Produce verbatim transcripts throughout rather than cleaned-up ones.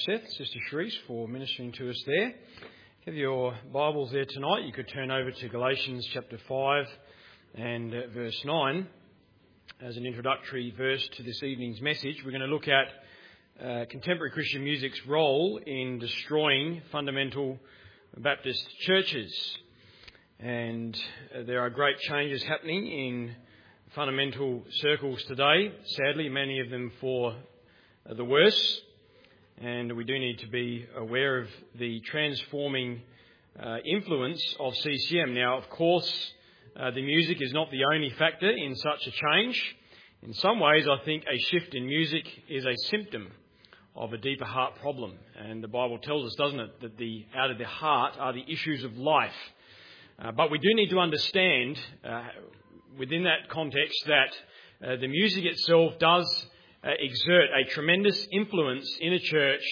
Seth, Sister Sharice, for ministering to us there. Have your Bibles there tonight. You could turn over to Galatians chapter five and uh, verse nine as an introductory verse to this evening's message. We're going to look at uh, contemporary Christian music's role in destroying fundamental Baptist churches. And uh, there are great changes happening in fundamental circles today. Sadly, many of them for uh, the worse. And we do need to be aware of the transforming uh, influence of C C M. Now, of course, uh, the music is not the only factor in such a change. In some ways, I think a shift in music is a symptom of a deeper heart problem. And the Bible tells us, doesn't it, that the out of the heart are the issues of life. Uh, but we do need to understand uh, within that context that uh, the music itself does Uh, exert a tremendous influence in a church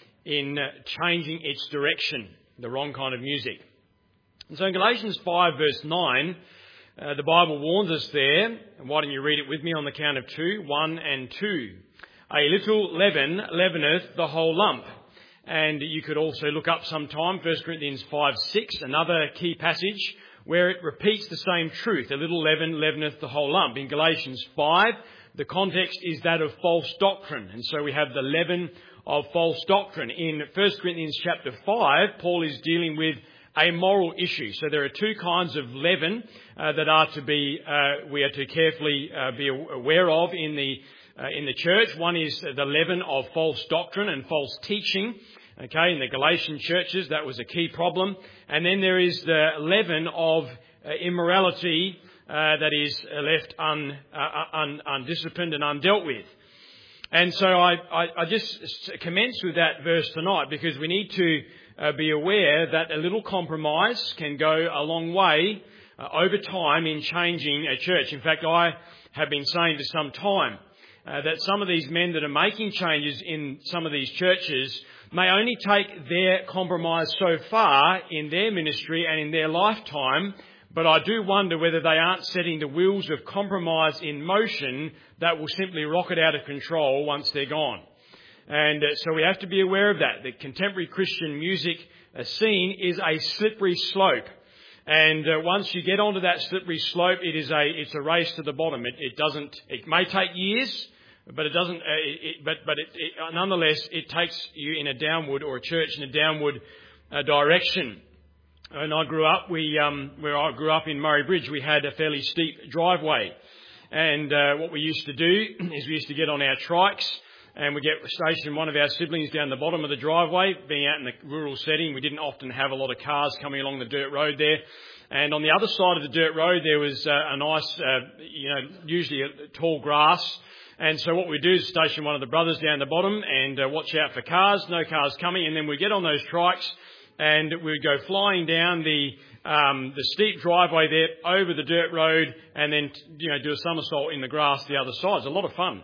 in uh, changing its direction, the wrong kind of music. And so in Galatians five verse nine, uh, the Bible warns us there, and why don't you read it with me on the count of two, one and two. A little leaven leaveneth the whole lump. And you could also look up sometime First Corinthians five six, another key passage where it repeats the same truth. A little leaven leaveneth the whole lump. In Galatians five, the context is that of false doctrine. And so we have the leaven of false doctrine. In First Corinthians chapter five, Paul is dealing with a moral issue. So there are two kinds of leaven uh, that are to be, uh, we are to carefully uh, be aware of in the, uh, in the church. One is the leaven of false doctrine and false teaching. Okay, in the Galatian churches, that was a key problem. And then there is the leaven of uh, immorality, Uh, that is left un, uh, un, undisciplined and undealt with. And so I, I, I just commence with that verse tonight because we need to uh, be aware that a little compromise can go a long way uh, over time in changing a church. In fact, I have been saying for some time uh, that some of these men that are making changes in some of these churches may only take their compromise so far in their ministry and in their lifetime. But I do wonder whether they aren't setting the wheels of compromise in motion that will simply rocket out of control once they're gone. And uh, so we have to be aware of that. The contemporary Christian music uh, scene is a slippery slope. And uh, once you get onto that slippery slope, it is a it's a race to the bottom. It, it doesn't. It may take years, but it doesn't. Uh, it, it, but but it, it, nonetheless, it takes you in a downward or a church in a downward uh, direction. And I grew up, we, um, where I grew up in Murray Bridge, we had a fairly steep driveway. And uh, what we used to do is we used to get on our trikes and we get station one of our siblings down the bottom of the driveway. Being out in the rural setting, we didn't often have a lot of cars coming along the dirt road there. And on the other side of the dirt road, there was uh, a nice, uh, you know, usually a tall grass. And so what we do is station one of the brothers down the bottom and uh, watch out for cars, no cars coming. And then we get on those trikes and we would go flying down the um, the steep driveway there over the dirt road and then, you know, do a somersault in the grass the other side. It's a lot of fun.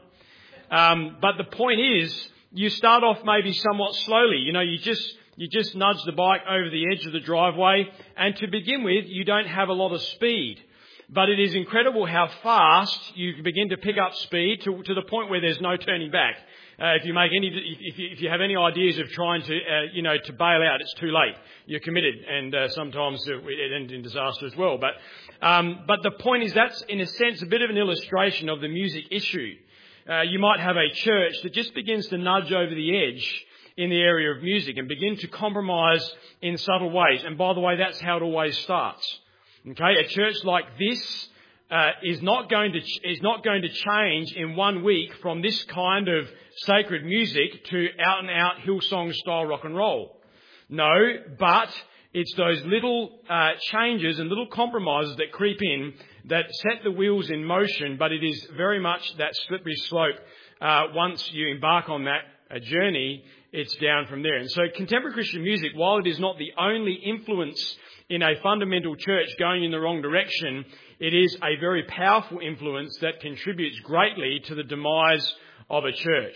Um, but the point is, you start off maybe somewhat slowly. You know, you just you just nudge the bike over the edge of the driveway. And to begin with, you don't have a lot of speed. But it is incredible how fast you begin to pick up speed to, to the point where there's no turning back. Uh, if you make any, if you, if you have any ideas of trying to, uh, you know, to bail out, it's too late. You're committed, and uh, sometimes it ends in disaster as well. But, um, but the point is, that's in a sense a bit of an illustration of the music issue. Uh, you might have a church that just begins to nudge over the edge in the area of music and begin to compromise in subtle ways. And by the way, that's how it always starts. Okay, a church like this uh, is not going to ch- is not going to change in one week from this kind of sacred music to out and out Hillsong style rock and roll. No, but it's those little uh, changes and little compromises that creep in that set the wheels in motion. But it is very much that slippery slope. Uh, once you embark on that uh, journey, it's down from there. And so contemporary Christian music, while it is not the only influence in a fundamental church going in the wrong direction, it is a very powerful influence that contributes greatly to the demise of a church.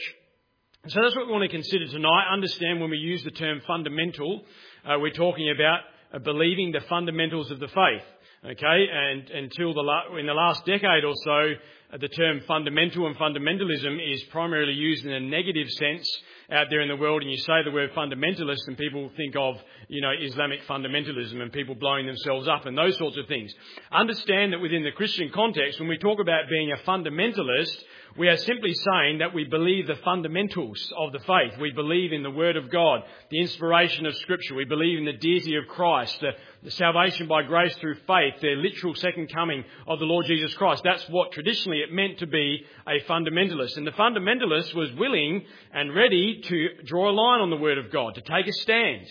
So that's what we want to consider tonight. Understand when we use the term fundamental, uh, we're talking about uh, believing the fundamentals of the faith. Okay, and until the la- in the last decade or so, the term fundamental and fundamentalism is primarily used in a negative sense out there in the world, and you say the word fundamentalist and people think of, you know, Islamic fundamentalism and people blowing themselves up and those sorts of things. Understand that within the Christian context, when we talk about being a fundamentalist, we are simply saying that we believe the fundamentals of the faith. We believe in the Word of God, the inspiration of Scripture. We believe in the deity of Christ, the, the salvation by grace through faith, the literal second coming of the Lord Jesus Christ. That's what traditionally it meant to be a fundamentalist. And the fundamentalist was willing and ready to draw a line on the Word of God, to take a stand.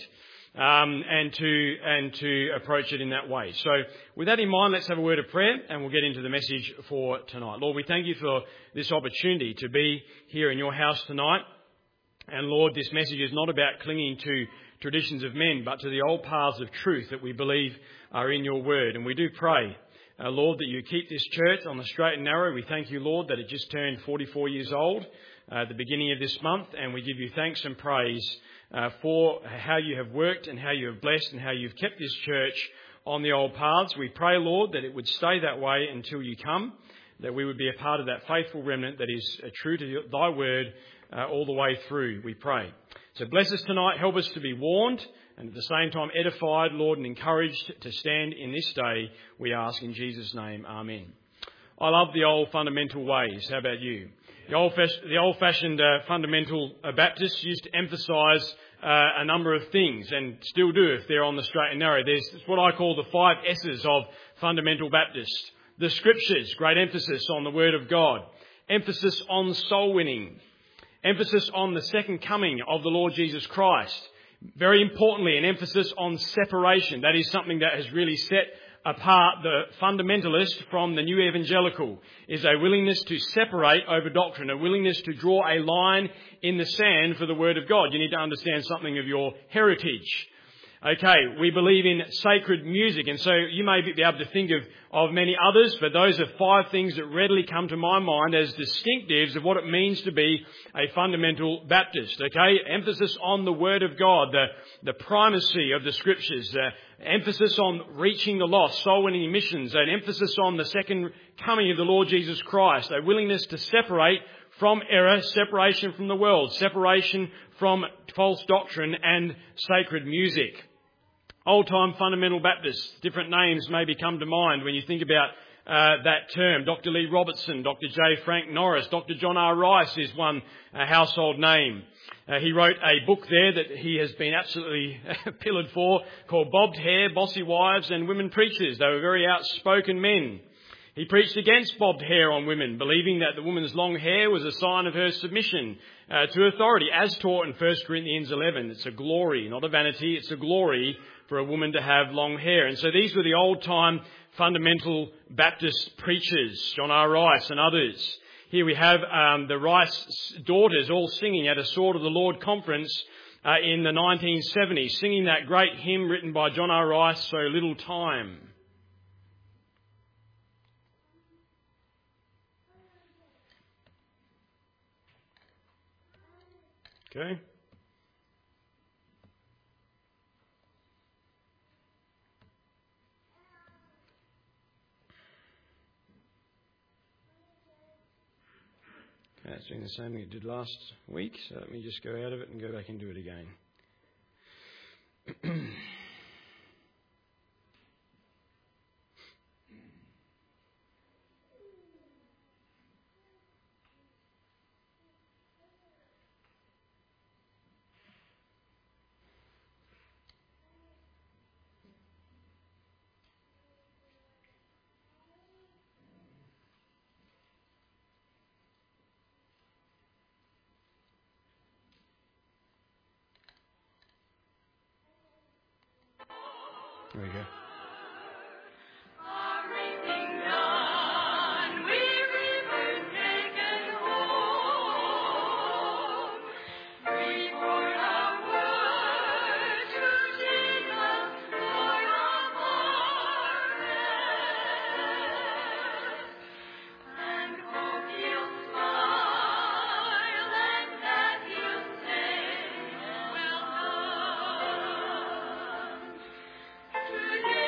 Um, and to and to approach it in that way. So with that in mind, let's have a word of prayer and we'll get into the message for tonight. Lord, we thank you for this opportunity to be here in your house tonight. And Lord, this message is not about clinging to traditions of men, but to the old paths of truth that we believe are in your word. And we do pray, uh, Lord, that you keep this church on the straight and narrow. We thank you, Lord, that it just turned forty-four years old uh, at the beginning of this month. And we give you thanks and praise Uh, for how you have worked and how you have blessed and how you've kept this church on the old paths. We pray, Lord, that it would stay that way until you come, that we would be a part of that faithful remnant that is uh, true to thy word uh, all the way through, we pray. So bless us tonight, help us to be warned and at the same time edified, Lord, and encouraged to stand in this day, we ask in Jesus' name, amen. I love the old fundamental ways. How about you? The, old fash- the old-fashioned uh, fundamental uh, Baptists used to emphasise uh, a number of things, and still do if they're on the straight and narrow. There's what I call the five S's of fundamental Baptists. The Scriptures, great emphasis on the Word of God. Emphasis on soul winning. Emphasis on the second coming of the Lord Jesus Christ. Very importantly, an emphasis on separation. That is something that has really set apart the fundamentalist from the new evangelical, is a willingness to separate over doctrine, a willingness to draw a line in the sand for the Word of God. You need to understand something of your heritage. Okay, we believe in sacred music, and so you may be able to think of, of many others, but those are five things that readily come to my mind as distinctives of what it means to be a fundamental Baptist. Okay, emphasis on the Word of God, the, the primacy of the Scriptures, the emphasis on reaching the lost, soul winning missions, an emphasis on the second coming of the Lord Jesus Christ, a willingness to separate from error, separation from the world, separation from false doctrine and sacred music. Old-time fundamental Baptists, different names maybe come to mind when you think about uh, that term. Doctor Lee Robertson, Doctor J. Frank Norris, Doctor John R. Rice is one uh, household name. Uh, he wrote a book there that he has been absolutely pillared for called Bobbed Hair, Bossy Wives and Women Preachers. They were very outspoken men. He preached against bobbed hair on women, believing that the woman's long hair was a sign of her submission uh, to authority, as taught in First Corinthians eleven. It's a glory, not a vanity. It's a glory for a woman to have long hair. And so these were the old-time fundamental Baptist preachers, John R. Rice and others. Here we have um, the Rice daughters all singing at a Sword of the Lord conference uh, in the nineteen seventies, singing that great hymn written by John R. Rice, So Little Time. Okay. Okay, it's doing the same thing it did last week, so let me just go out of it and go back and do it again. There we go. Today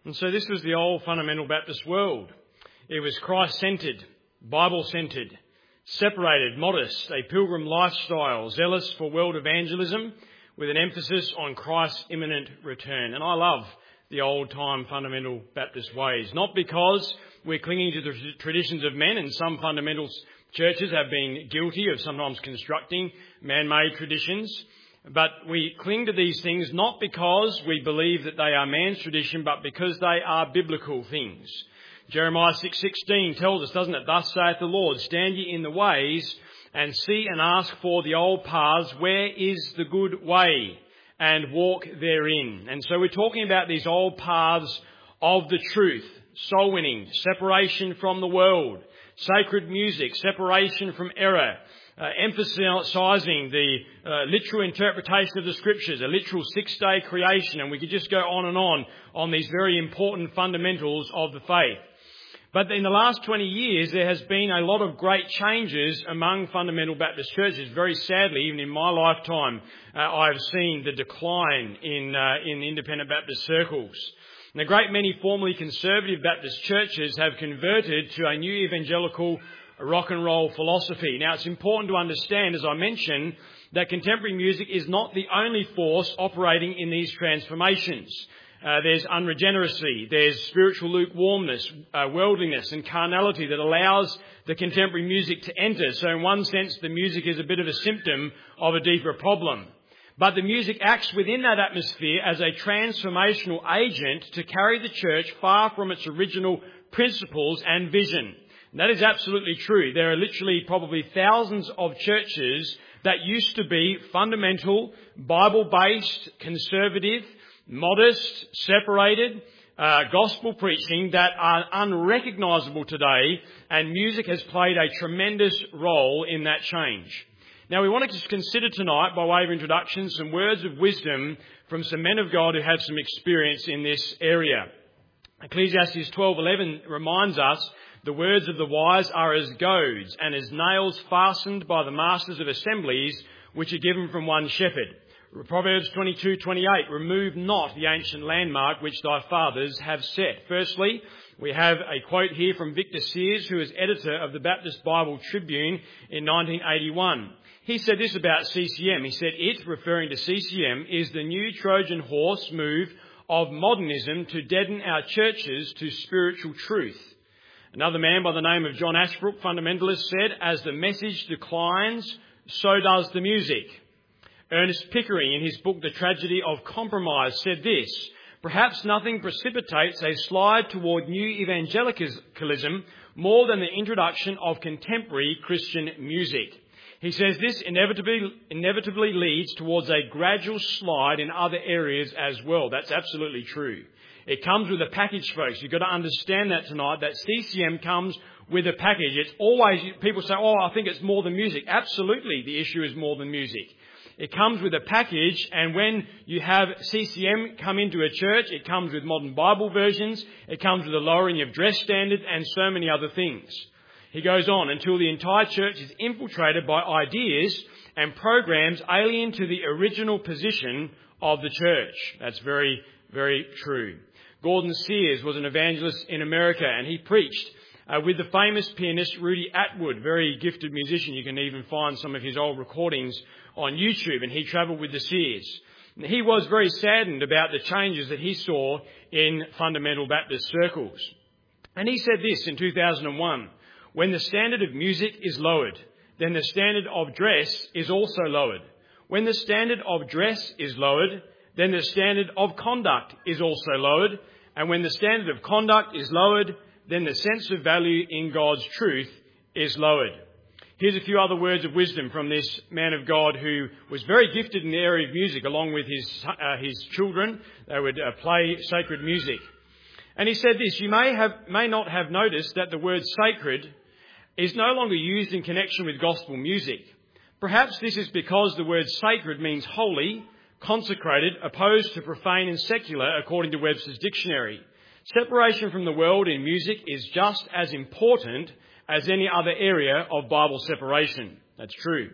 And so this was the old fundamental Baptist world. It was Christ-centred, Bible-centred, separated, modest, a pilgrim lifestyle, zealous for world evangelism with an emphasis on Christ's imminent return. And I love the old-time fundamental Baptist ways, not because we're clinging to the traditions of men, and some fundamental churches have been guilty of sometimes constructing man-made traditions, but we cling to these things not because we believe that they are man's tradition, but because they are biblical things. Jeremiah six sixteen tells us, doesn't it? Thus saith the Lord, stand ye in the ways and see and ask for the old paths, where is the good way, and walk therein. And so we're talking about these old paths of the truth, soul winning, separation from the world, sacred music, separation from error, uh, emphasising the uh, literal interpretation of the Scriptures, a literal six-day creation, and we could just go on and on on these very important fundamentals of the faith. But in the last twenty years, there has been a lot of great changes among fundamental Baptist churches. Very sadly, even in my lifetime, uh, I've seen the decline in uh, in independent Baptist circles. And a great many formerly conservative Baptist churches have converted to a new evangelical rock and roll philosophy. Now, it's important to understand, as I mentioned, that contemporary music is not the only force operating in these transformations. Uh, there's unregeneracy, there's spiritual lukewarmness, uh, worldliness and carnality that allows the contemporary music to enter. So in one sense, the music is a bit of a symptom of a deeper problem. But the music acts within that atmosphere as a transformational agent to carry the church far from its original principles and vision. And that is absolutely true. There are literally probably thousands of churches that used to be fundamental, Bible-based, conservative, modest, separated, uh, gospel preaching that are unrecognisable today, and music has played a tremendous role in that change. Now, we want to just consider tonight, by way of introduction, some words of wisdom from some men of God who have some experience in this area. Ecclesiastes twelve eleven reminds us, the words of the wise are as goads and as nails fastened by the masters of assemblies, which are given from one shepherd. Proverbs twenty-two twenty-eight, remove not the ancient landmark which thy fathers have set. Firstly, we have a quote here from Victor Sears, who is editor of the Baptist Bible Tribune in nineteen eighty-one. He said this about C C M. He said, it, referring to C C M, is the new Trojan horse move of modernism to deaden our churches to spiritual truth. Another man by the name of John Ashbrook, fundamentalist, said, as the message declines, so does the music. Ernest Pickering, in his book The Tragedy of Compromise, said this, perhaps nothing precipitates a slide toward new evangelicalism more than the introduction of contemporary Christian music. He says this inevitably, inevitably leads towards a gradual slide in other areas as well. That's absolutely true. It comes with a package, folks. You've got to understand that tonight, that C C M comes with a package. It's always, people say, oh, I think it's more than music. Absolutely, the issue is more than music. It comes with a package, and when you have C C M come into a church, it comes with modern Bible versions, it comes with a lowering of dress standards and so many other things. He goes on, until the entire church is infiltrated by ideas and programs alien to the original position of the church. That's very, very true. Gordon Sears was an evangelist in America, and he preached uh, with the famous pianist Rudy Atwood, very gifted musician. You can even find some of his old recordings on YouTube, and he travelled with the Sears. And he was very saddened about the changes that he saw in fundamental Baptist circles. And he said this in two thousand one, when the standard of music is lowered, then the standard of dress is also lowered. When the standard of dress is lowered, then the standard of conduct is also lowered. And when the standard of conduct is lowered, then the sense of value in God's truth is lowered. Here's a few other words of wisdom from this man of God who was very gifted in the area of music, along with his uh, his children. They would uh, play sacred music. And he said this, you may have may not have noticed that the word sacred is no longer used in connection with gospel music. Perhaps this is because the word sacred means holy, consecrated, opposed to profane and secular, according to Webster's dictionary. Separation from the world in music is just as important as any other area of Bible separation. That's true.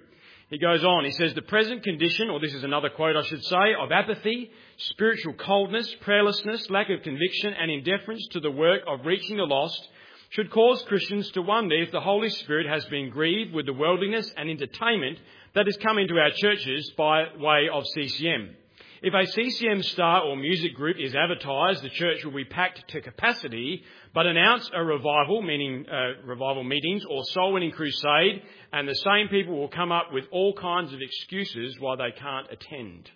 He goes on, he says, the present condition, or this is another quote I should say, of apathy, spiritual coldness, prayerlessness, lack of conviction and indifference to the work of reaching the lost should cause Christians to wonder if the Holy Spirit has been grieved with the worldliness and entertainment that has come into our churches by way of C C M. If a C C M star or music group is advertised, the church will be packed to capacity, but announce a revival, meaning uh, revival meetings or soul-winning crusade, and the same people will come up with all kinds of excuses why they can't attend.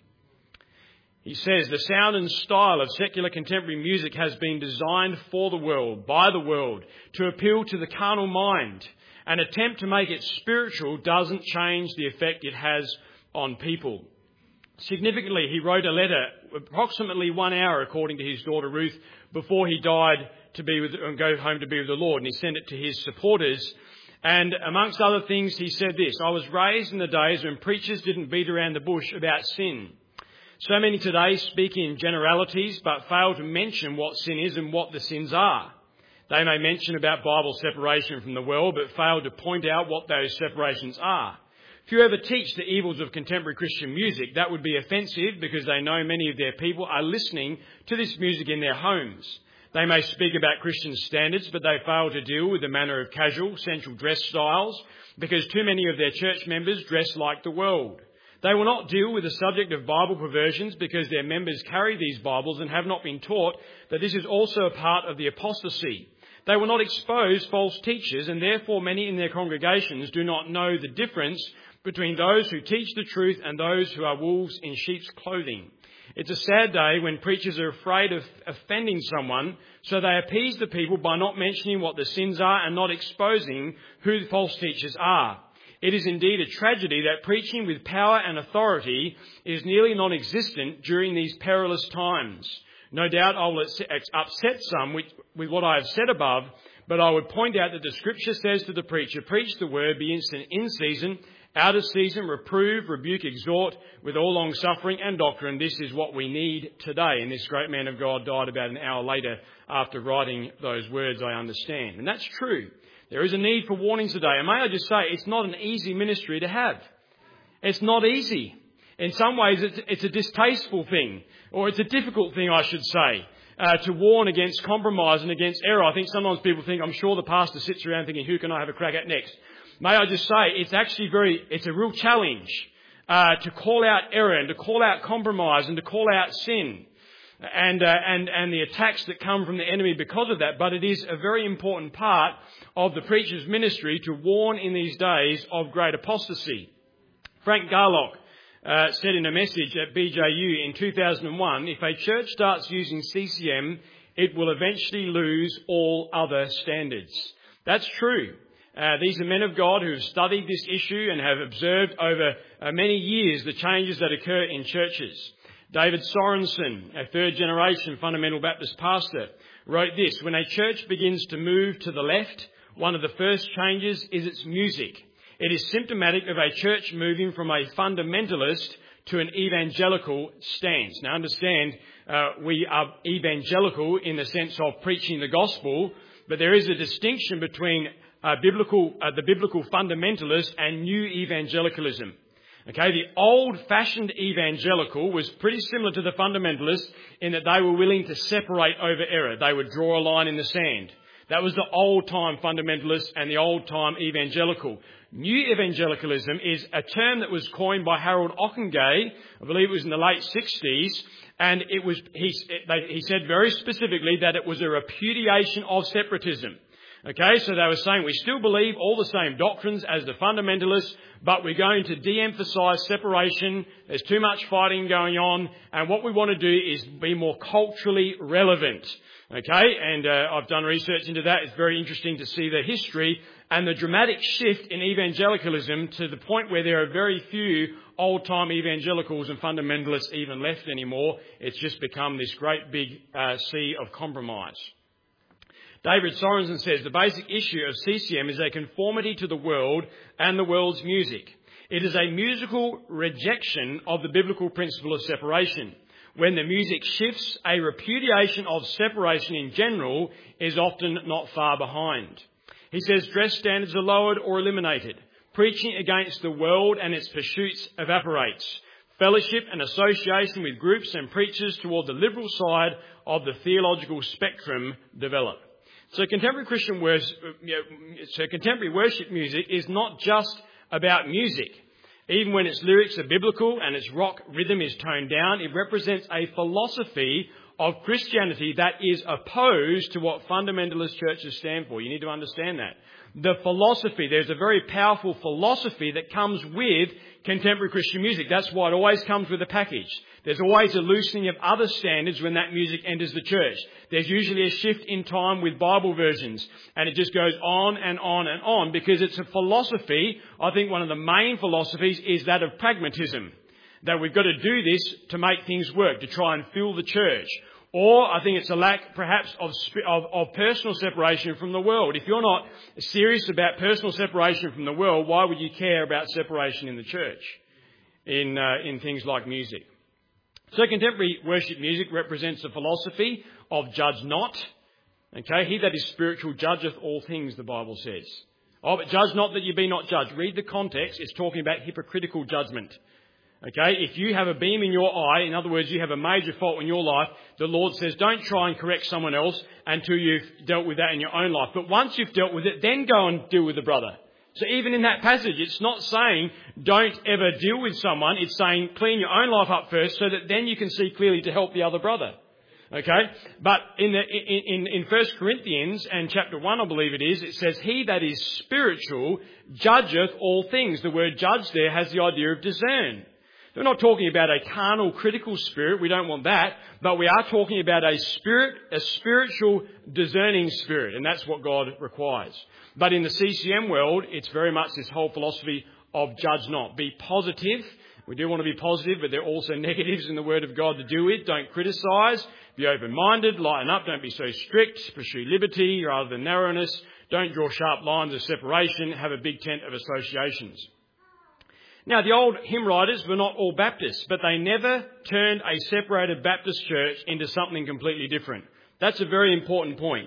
He says, the sound and style of secular contemporary music has been designed for the world, by the world, to appeal to the carnal mind. An attempt to make it spiritual doesn't change the effect it has on people. Significantly, he wrote a letter approximately one hour, according to his daughter Ruth, before he died to be with and go home to be with the Lord, and he sent it to his supporters. And amongst other things, he said this: I was raised in the days when preachers didn't beat around the bush about sin. So many today speak in generalities but fail to mention what sin is and what the sins are. They may mention about Bible separation from the world but fail to point out what those separations are. If you ever teach the evils of contemporary Christian music, that would be offensive because they know many of their people are listening to this music in their homes. They may speak about Christian standards, but they fail to deal with the manner of casual, sensual dress styles because too many of their church members dress like the world. They will not deal with the subject of Bible perversions because their members carry these Bibles and have not been taught that this is also a part of the apostasy. They will not expose false teachers, and therefore many in their congregations do not know the difference between those who teach the truth and those who are wolves in sheep's clothing. It's a sad day when preachers are afraid of offending someone, so they appease the people by not mentioning what the sins are and not exposing who the false teachers are. It is indeed a tragedy that preaching with power and authority is nearly non-existent during these perilous times. No doubt I will upset some with, with what I have said above, but I would point out that the Scripture says to the preacher, preach the word, be instant in season, out of season, reprove, rebuke, exhort, with all long suffering and doctrine. This is what we need today. And this great man of God died about an hour later after writing those words, I understand. And that's true. There is a need for warnings today. And may I just say, it's not an easy ministry to have. It's not easy. In some ways, it's, it's a distasteful thing, or it's a difficult thing, I should say, uh, to warn against compromise and against error. I think sometimes people think, I'm sure the pastor sits around thinking, who can I have a crack at next? May I just say, it's actually very, it's a real challenge uh, to call out error and to call out compromise and to call out sin and, uh, and, and the attacks that come from the enemy because of that. But it is a very important part of the preacher's ministry to warn in these days of great apostasy. Frank Garlock uh, said in a message at B J U in two thousand one, if a church starts using C C M, it will eventually lose all other standards. That's true. Uh, these are men of God who have studied this issue and have observed over uh, many years the changes that occur in churches. David Sorensen, a third-generation fundamental Baptist pastor, wrote this: when a church begins to move to the left, one of the first changes is its music. It is symptomatic of a church moving from a fundamentalist to an evangelical stance. Now understand, uh, we are evangelical in the sense of preaching the gospel, but there is a distinction between uh, biblical, uh, the biblical fundamentalist and new evangelicalism. Okay, the old-fashioned evangelical was pretty similar to the fundamentalist in that they were willing to separate over error. They would draw a line in the sand. That was the old-time fundamentalist and the old-time evangelical. New evangelicalism is a term that was coined by Harold Ockenga, I believe it was in the late sixties, and it was he, they, he said very specifically that it was a repudiation of separatism. Okay, so they were saying we still believe all the same doctrines as the fundamentalists, but we're going to de-emphasise separation. There's too much fighting going on, and what we want to do is be more culturally relevant. Okay, and uh, I've done research into that. It's very interesting to see the history and the dramatic shift in evangelicalism to the point where there are very few old-time evangelicals and fundamentalists even left anymore. It's just become this great big uh, sea of compromise. David Sorensen says the basic issue of C C M is a conformity to the world and the world's music. It is a musical rejection of the biblical principle of separation. When the music shifts, a repudiation of separation in general is often not far behind. He says dress standards are lowered or eliminated. Preaching against the world and its pursuits evaporates. Fellowship and association with groups and preachers toward the liberal side of the theological spectrum develop. So contemporary Christian worship, you know, so contemporary worship music is not just about music. Even when its lyrics are biblical and its rock rhythm is toned down, it represents a philosophy of Christianity that is opposed to what fundamentalist churches stand for. You need to understand that. The philosophy, there's a very powerful philosophy that comes with contemporary Christian music. That's why it always comes with a package. There's always a loosening of other standards when that music enters the church. There's usually a shift in time with Bible versions, and it just goes on and on and on because it's a philosophy. I think one of the main philosophies is that of pragmatism, that we've got to do this to make things work, to try and fill the church. Or I think it's a lack, perhaps, of, of, of personal separation from the world. If you're not serious about personal separation from the world, why would you care about separation in the church in uh, in things like music? So contemporary worship music represents a philosophy of judge not. Okay, he that is spiritual judgeth all things, the Bible says. Oh, but judge not that you be not judged. Read the context. It's talking about hypocritical judgment. Okay, if you have a beam in your eye, in other words, you have a major fault in your life, the Lord says don't try and correct someone else until you've dealt with that in your own life. But once you've dealt with it, then go and deal with the brother. So even in that passage, it's not saying don't ever deal with someone. It's saying clean your own life up first so that then you can see clearly to help the other brother. Okay, but in the in in First Corinthians and chapter one, I believe it is, it says, "He that is spiritual judgeth all things." The word "judge" there has the idea of discern. We're not talking about a carnal, critical spirit. We don't want that. But we are talking about a spirit, a spiritual, discerning spirit. And that's what God requires. But in the C C M world, it's very much this whole philosophy of judge not. Be positive. We do want to be positive, but there are also negatives in the Word of God to do with. Don't criticise. Be open-minded. Lighten up. Don't be so strict. Pursue liberty rather than narrowness. Don't draw sharp lines of separation. Have a big tent of associations. Now, the old hymn writers were not all Baptists, but they never turned a separated Baptist church into something completely different. That's a very important point.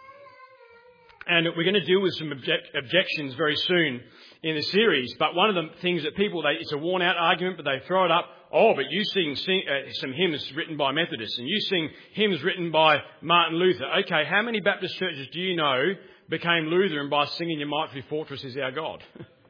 And we're going to deal with some object- objections very soon in the series. But one of the things that people, they, it's a worn-out argument, but they throw it up. Oh, but you sing, sing uh, some hymns written by Methodists, and you sing hymns written by Martin Luther. Okay, how many Baptist churches do you know became Lutheran by singing "Your Mighty Fortress is Our God"?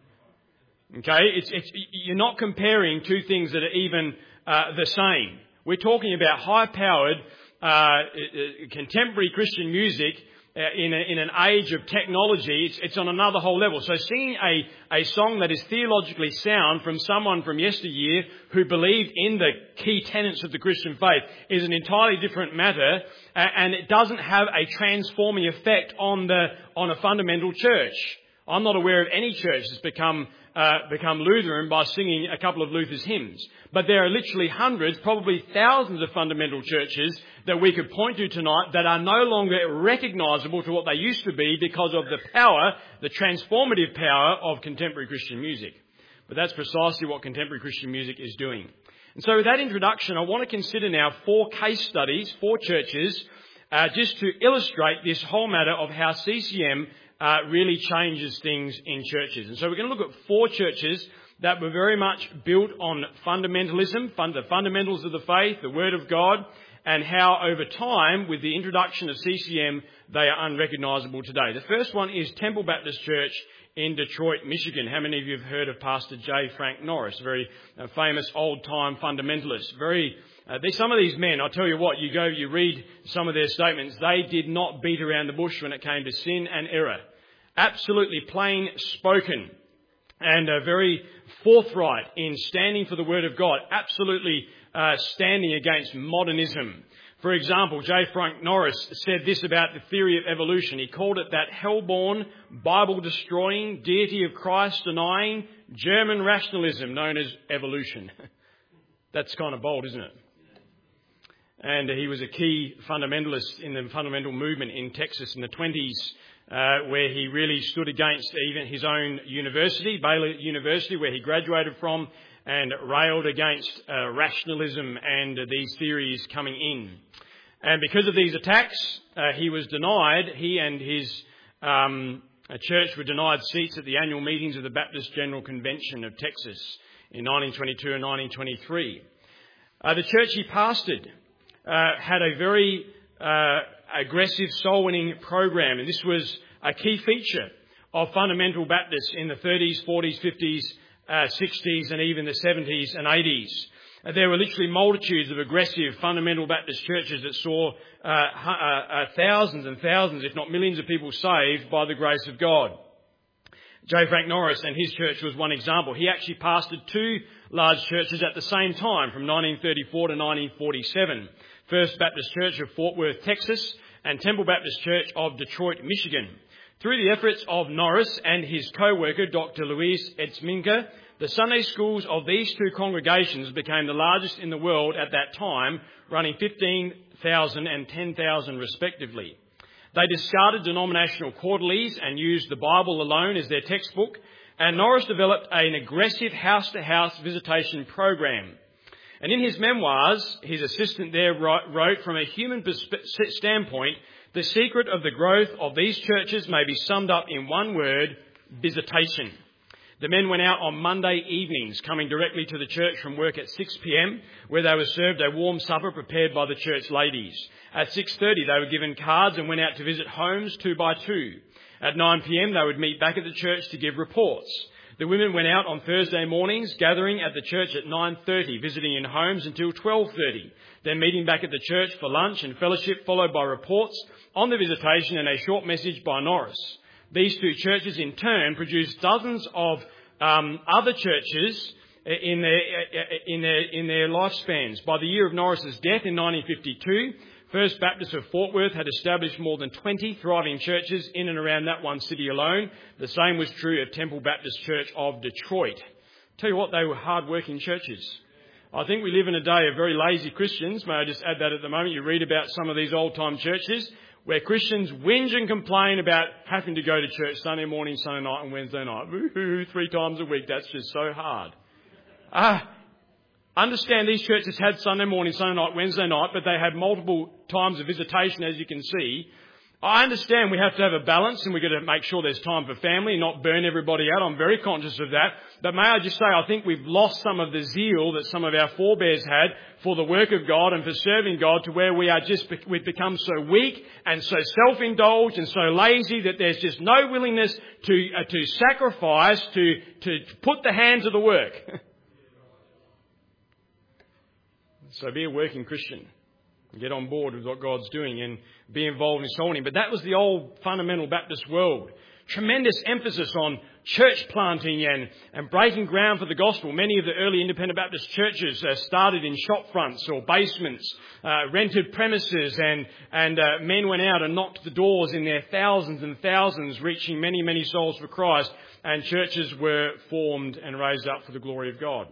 Okay, it's, it's, you're not comparing two things that are even uh, the same. We're talking about high-powered, uh, contemporary Christian music uh, in, a, in an age of technology. It's, it's on another whole level. So singing a, a song that is theologically sound from someone from yesteryear who believed in the key tenets of the Christian faith is an entirely different matter, uh, and it doesn't have a transforming effect on the on a fundamental church. I'm not aware of any church that's become uh, become Lutheran by singing a couple of Luther's hymns. But there are literally hundreds, probably thousands of fundamental churches that we could point to tonight that are no longer recognisable to what they used to be because of the power, the transformative power of contemporary Christian music. But that's precisely what contemporary Christian music is doing. And so with that introduction, I want to consider now four case studies, four churches, uh, just to illustrate this whole matter of how C C M Uh, really changes things in churches. And so we're going to look at four churches that were very much built on fundamentalism, fund- the fundamentals of the faith, the Word of God, and how over time, with the introduction of C C M, they are unrecognisable today. The first one is Temple Baptist Church in Detroit, Michigan. How many of you have heard of Pastor J. Frank Norris, a very uh, famous old-time fundamentalist? Very Uh, they, some of these men, I'll tell you what, you go, you read some of their statements, they did not beat around the bush when it came to sin and error. Absolutely plain spoken and uh, very forthright in standing for the Word of God. Absolutely uh, standing against modernism. For example, J. Frank Norris said this about the theory of evolution. He called it that hell-born, Bible-destroying, deity of Christ-denying German rationalism known as evolution. That's kind of bold, isn't it? And he was a key fundamentalist in the fundamental movement in Texas in the twenties, uh, where he really stood against even his own university, Baylor University, where he graduated from, and railed against uh, rationalism and uh, these theories coming in. And because of these attacks, uh, he was denied, he and his um, a church were denied seats at the annual meetings of the Baptist General Convention of Texas in nineteen twenty-two and nineteen twenty-three. Uh, the church he pastored uh, had a very uh, aggressive soul-winning program, and this was a key feature of fundamental Baptists in the thirties, forties, fifties, uh, sixties and even the seventies and eighties. Uh, there were literally multitudes of aggressive fundamental Baptist churches that saw uh, uh, uh, thousands and thousands, if not millions of people saved by the grace of God. J. Frank Norris and his church was one example. He actually pastored two large churches at the same time from nineteen thirty-four to nineteen forty-seven. First Baptist Church of Fort Worth, Texas, and Temple Baptist Church of Detroit, Michigan. Through the efforts of Norris and his co-worker, Doctor Luis Etzminka, the Sunday schools of these two congregations became the largest in the world at that time, running fifteen thousand and ten thousand respectively. They discarded denominational quarterlies and used the Bible alone as their textbook, and Norris developed an aggressive house-to-house visitation program. And in his memoirs, his assistant there wrote, from a human standpoint, the secret of the growth of these churches may be summed up in one word: visitation. The men went out on Monday evenings, coming directly to the church from work at six p.m, where they were served a warm supper prepared by the church ladies. At six thirty, they were given cards and went out to visit homes two by two. At nine p.m, they would meet back at the church to give reports. The women went out on Thursday mornings, gathering at the church at nine thirty, visiting in homes until twelve thirty, then meeting back at the church for lunch and fellowship, followed by reports on the visitation and a short message by Norris. These two churches in turn produced dozens of um, other churches in their, in their, in their lifespans. By the year of Norris's death in nineteen fifty-two, First Baptist of Fort Worth had established more than twenty thriving churches in and around that one city alone. The same was true of Temple Baptist Church of Detroit. Tell you what, they were hard-working churches. I think we live in a day of very lazy Christians. May I just add that at the moment? You read about some of these old-time churches where Christians whinge and complain about having to go to church Sunday morning, Sunday night and Wednesday night. Woo-hoo, three times a week. That's just so hard. Ah, understand these churches had Sunday morning, Sunday night, Wednesday night, but they had multiple times of visitation, as you can see. I understand we have to have a balance and we've got to make sure there's time for family and not burn everybody out. I'm very conscious of that. But may I just say, I think we've lost some of the zeal that some of our forebears had for the work of God and for serving God, to where we are just, we've become so weak and so self-indulged and so lazy that there's just no willingness to, uh, to sacrifice, to, to put the hand to the work. So be a working Christian. Get on board with what God's doing and be involved in soul winning. But that was the old fundamental Baptist world. Tremendous emphasis on church planting and, and breaking ground for the gospel. Many of the early independent Baptist churches uh, started in shop fronts or basements, uh, rented premises, and, and uh, men went out and knocked the doors in their thousands and thousands, reaching many, many souls for Christ, and churches were formed and raised up for the glory of God.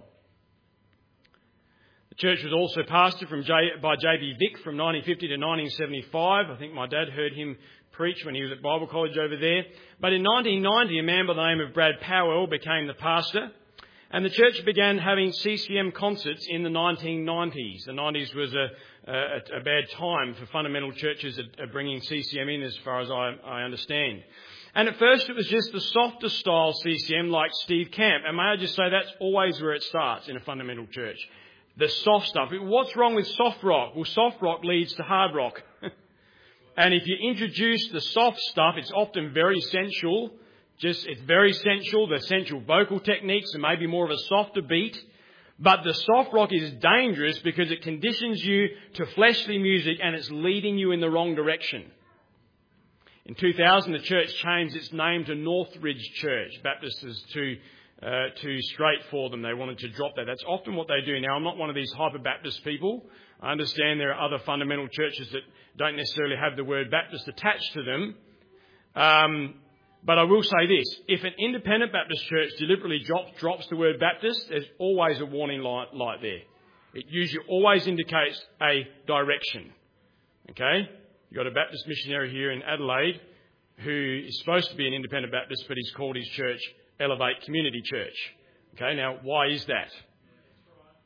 The church was also pastored from J, by J B Vick from nineteen fifty to nineteen seventy-five. I think my dad heard him preach when he was at Bible College over there. But in nineteen ninety, a man by the name of Brad Powell became the pastor, and the church began having C C M concerts in the nineteen nineties. The nineties was a, a, a bad time for fundamental churches at, at bringing C C M in, as far as I, I understand. And at first it was just the softer style C C M like Steve Camp. And may I just say, that's always where it starts in a fundamental church. The soft stuff. What's wrong with soft rock? Well, soft rock leads to hard rock. And if you introduce the soft stuff, it's often very sensual. Just, it's very sensual. The sensual vocal techniques and maybe more of a softer beat. But the soft rock is dangerous because it conditions you to fleshly music and it's leading you in the wrong direction. In two thousand, the church changed its name to Northridge Church. Baptist is too Uh, too straight for them. They wanted to drop that. That's often what they do. Now, I'm not one of these hyper-Baptist people. I understand there are other fundamental churches that don't necessarily have the word Baptist attached to them. Um, but I will say this. If an independent Baptist church deliberately drop, drops the word Baptist, there's always a warning light, light there. It usually always indicates a direction. Okay? You've got a Baptist missionary here in Adelaide who is supposed to be an independent Baptist, but he's called his church Elevate Community Church. Okay, now why is that?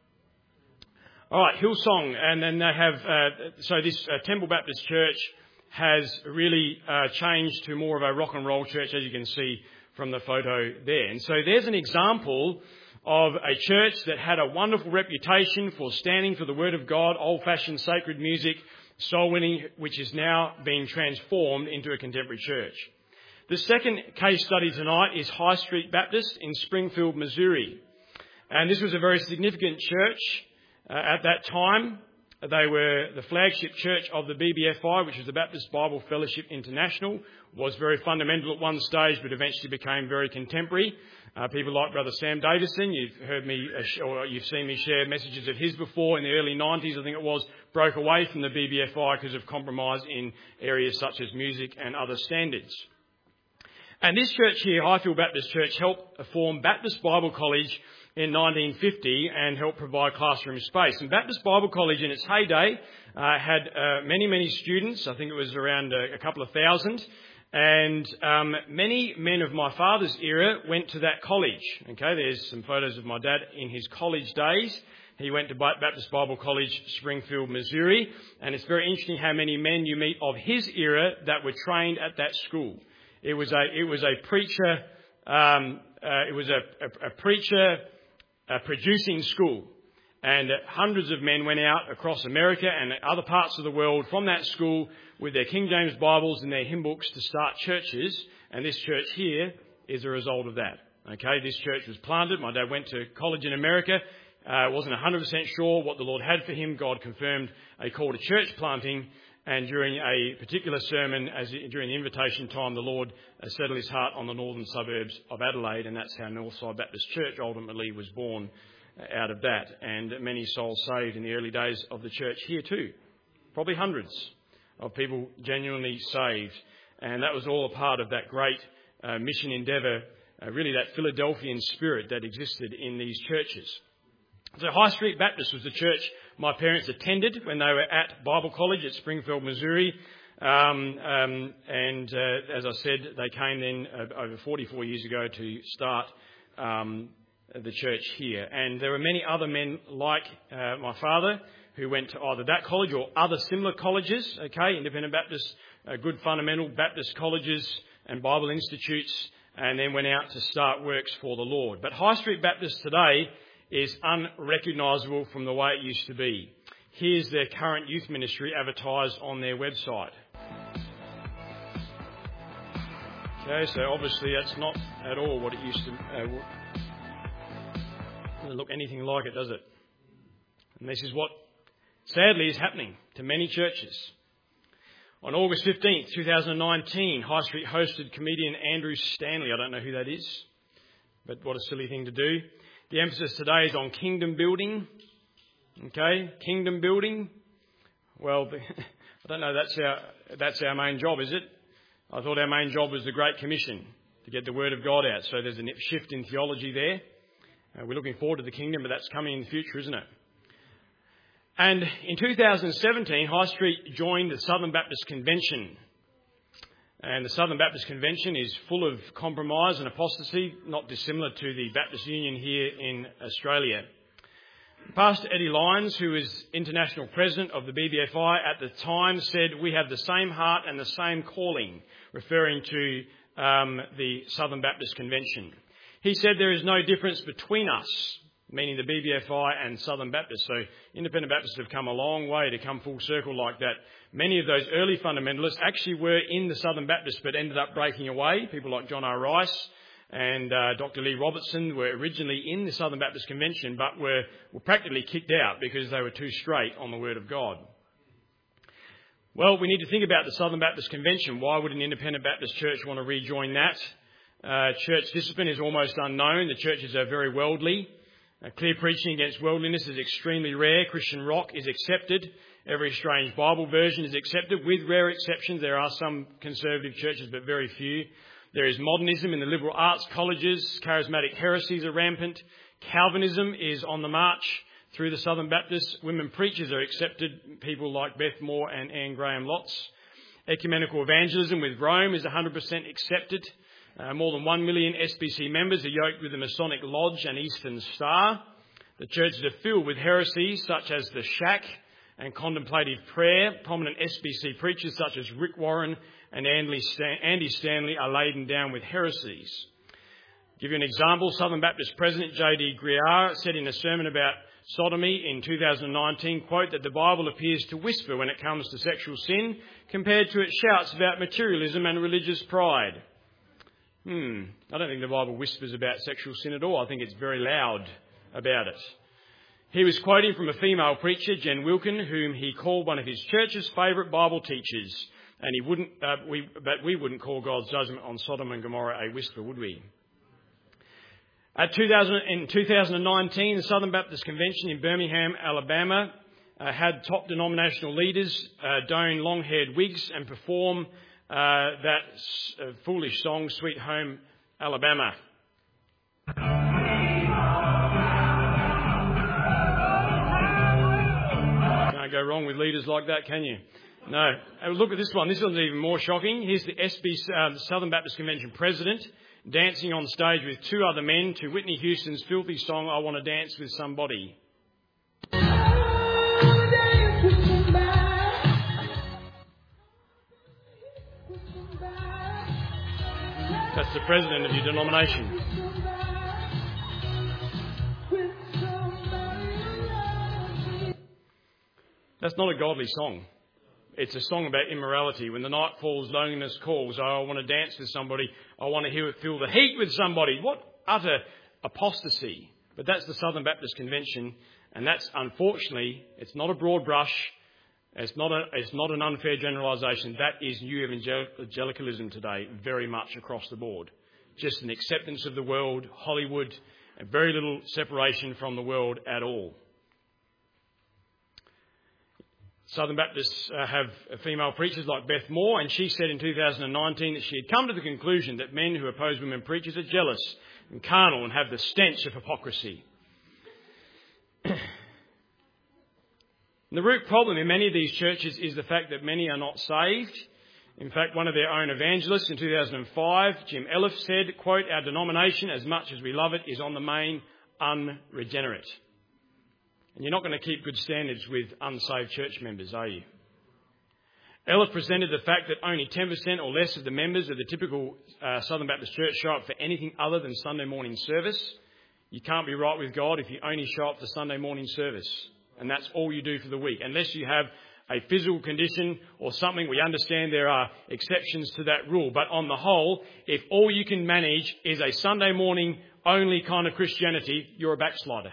All right, Hillsong, and then they have, uh, so this uh, Temple Baptist Church has really uh, changed to more of a rock and roll church, as you can see from the photo there. And so there's an example of a church that had a wonderful reputation for standing for the Word of God, old-fashioned sacred music, soul winning, which is now being transformed into a contemporary church. The second case study tonight is High Street Baptist in Springfield, Missouri. And this was a very significant church uh, at that time. They were the flagship church of the B B F I, which was the Baptist Bible Fellowship International. Was very fundamental at one stage, but eventually became very contemporary. Uh, people like Brother Sam Davison, you've heard me, uh, sh- or you've seen me share messages of his before in the early nineties, I think it was, broke away from the B B F I because of compromise in areas such as music and other standards. And this church here, Highfield Baptist Church, helped form Baptist Bible College in nineteen fifty and helped provide classroom space. And Baptist Bible College in its heyday uh, had uh, many, many students. I think it was around a, a couple of thousand. And um, many men of my father's era went to that college. Okay, there's some photos of my dad in his college days. He went to Baptist Bible College, Springfield, Missouri. And it's very interesting how many men you meet of his era that were trained at that school. It was a, it was a preacher, um, uh, it was a, a, a preacher uh, producing school. And uh, hundreds of men went out across America and other parts of the world from that school with their King James Bibles and their hymn books to start churches. And this church here is a result of that. Okay, this church was planted. My dad went to college in America. Uh, wasn't one hundred percent sure what the Lord had for him. God confirmed a call to church planting. And during a particular sermon, as during the invitation time, the Lord uh, settled his heart on the northern suburbs of Adelaide. And that's how Northside Baptist Church ultimately was born out of that. And many souls saved in the early days of the church here too. Probably hundreds of people genuinely saved. And that was all a part of that great uh, mission endeavour, uh, really that Philadelphian spirit that existed in these churches. So High Street Baptist was the church my parents attended when they were at Bible College at Springfield, Missouri. Um, um, and uh, as I said, they came then uh, over forty-four years ago to start um, the church here. And there were many other men like uh, my father who went to either that college or other similar colleges, okay, independent Baptist, uh, good fundamental Baptist colleges and Bible institutes, and then went out to start works for the Lord. But High Street Baptist today is unrecognisable from the way it used to be. Here's their current youth ministry advertised on their website. Okay, so obviously that's not at all what it used to uh, doesn't look anything like it, does it? And this is what sadly is happening to many churches. On August fifteenth, twenty nineteen, High Street hosted comedian Andrew Stanley. I don't know who that is, but what a silly thing to do. The emphasis today is on kingdom building. Okay, kingdom building. Well, I don't know, that's our, that's our main job, is it? I thought our main job was the Great Commission, to get the Word of God out. So there's a shift in theology there. Uh, we're looking forward to the kingdom, but that's coming in the future, isn't it? And in two thousand seventeen, High Street joined the Southern Baptist Convention. And the Southern Baptist Convention is full of compromise and apostasy, not dissimilar to the Baptist Union here in Australia. Pastor Eddie Lyons, who is international president of the B B F I at the time, said, "We have the same heart and the same calling," referring to um, the Southern Baptist Convention. He said, "There is no difference between us," meaning the B B F I and Southern Baptists. So independent Baptists have come a long way to come full circle like that. Many of those early fundamentalists actually were in the Southern Baptists but ended up breaking away. People like John R. Rice and uh, Doctor Lee Robertson were originally in the Southern Baptist Convention but were, were practically kicked out because they were too straight on the Word of God. Well, we need to think about the Southern Baptist Convention. Why would an independent Baptist church want to rejoin that? Uh, church discipline is almost unknown. The churches are very worldly. Uh, clear preaching against worldliness is extremely rare. Christian rock is accepted. Every strange Bible version is accepted, with rare exceptions. There are some conservative churches, but very few. There is modernism in the liberal arts colleges. Charismatic heresies are rampant. Calvinism is on the march through the Southern Baptists. Women preachers are accepted. People like Beth Moore and Anne Graham Lotz. Ecumenical evangelism with Rome is one hundred percent accepted. Uh, more than one million S B C members are yoked with the Masonic Lodge and Eastern Star. The churches are filled with heresies such as the Shack and contemplative prayer. Prominent S B C preachers such as Rick Warren and Andy Stanley are laden down with heresies. To give you an example, Southern Baptist President J D Greer said in a sermon about sodomy in two thousand nineteen, quote, that the Bible appears to whisper when it comes to sexual sin compared to its shouts about materialism and religious pride. Hmm, I don't think the Bible whispers about sexual sin at all. I think it's very loud about it. He was quoting from a female preacher, Jen Wilkin, whom he called one of his church's favourite Bible teachers. And he wouldn't, uh, we, but we wouldn't call God's judgment on Sodom and Gomorrah a whisper, would we? At two thousand, in two thousand nineteen, the Southern Baptist Convention in Birmingham, Alabama, uh, had top denominational leaders uh, don long-haired wigs and perform uh, that uh, foolish song, Sweet Home Alabama. Can't go wrong with leaders like that, can you? No. Uh, look at this one. This one's even more shocking. Here's the S B C, uh, Southern Baptist Convention president dancing on stage with two other men to Whitney Houston's filthy song, I Want to Dance with Somebody. That's the president of your denomination. That's not a godly song. It's a song about immorality. When the night falls, loneliness calls. Oh, I want to dance with somebody. I want to hear it, feel the heat with somebody. What utter apostasy. But that's the Southern Baptist Convention. And that's, unfortunately, it's not a broad brush. It's not, a, it's not an unfair generalisation. That is new evangelicalism today, very much across the board. Just an acceptance of the world, Hollywood, and very little separation from the world at all. Southern Baptists uh, have female preachers like Beth Moore, and she said in two thousand nineteen that she had come to the conclusion that men who oppose women preachers are jealous and carnal and have the stench of hypocrisy. The root problem in many of these churches is the fact that many are not saved. In fact, one of their own evangelists in two thousand five, Jim Elliff, said, quote, our denomination, as much as we love it, is on the main unregenerate. And you're not going to keep good standards with unsaved church members, are you? Elliff presented the fact that only ten percent or less of the members of the typical uh, Southern Baptist church show up for anything other than Sunday morning service. You can't be right with God if you only show up for Sunday morning service. And that's all you do for the week. Unless you have a physical condition or something, we understand there are exceptions to that rule. But on the whole, if all you can manage is a Sunday morning only kind of Christianity, you're a backslider.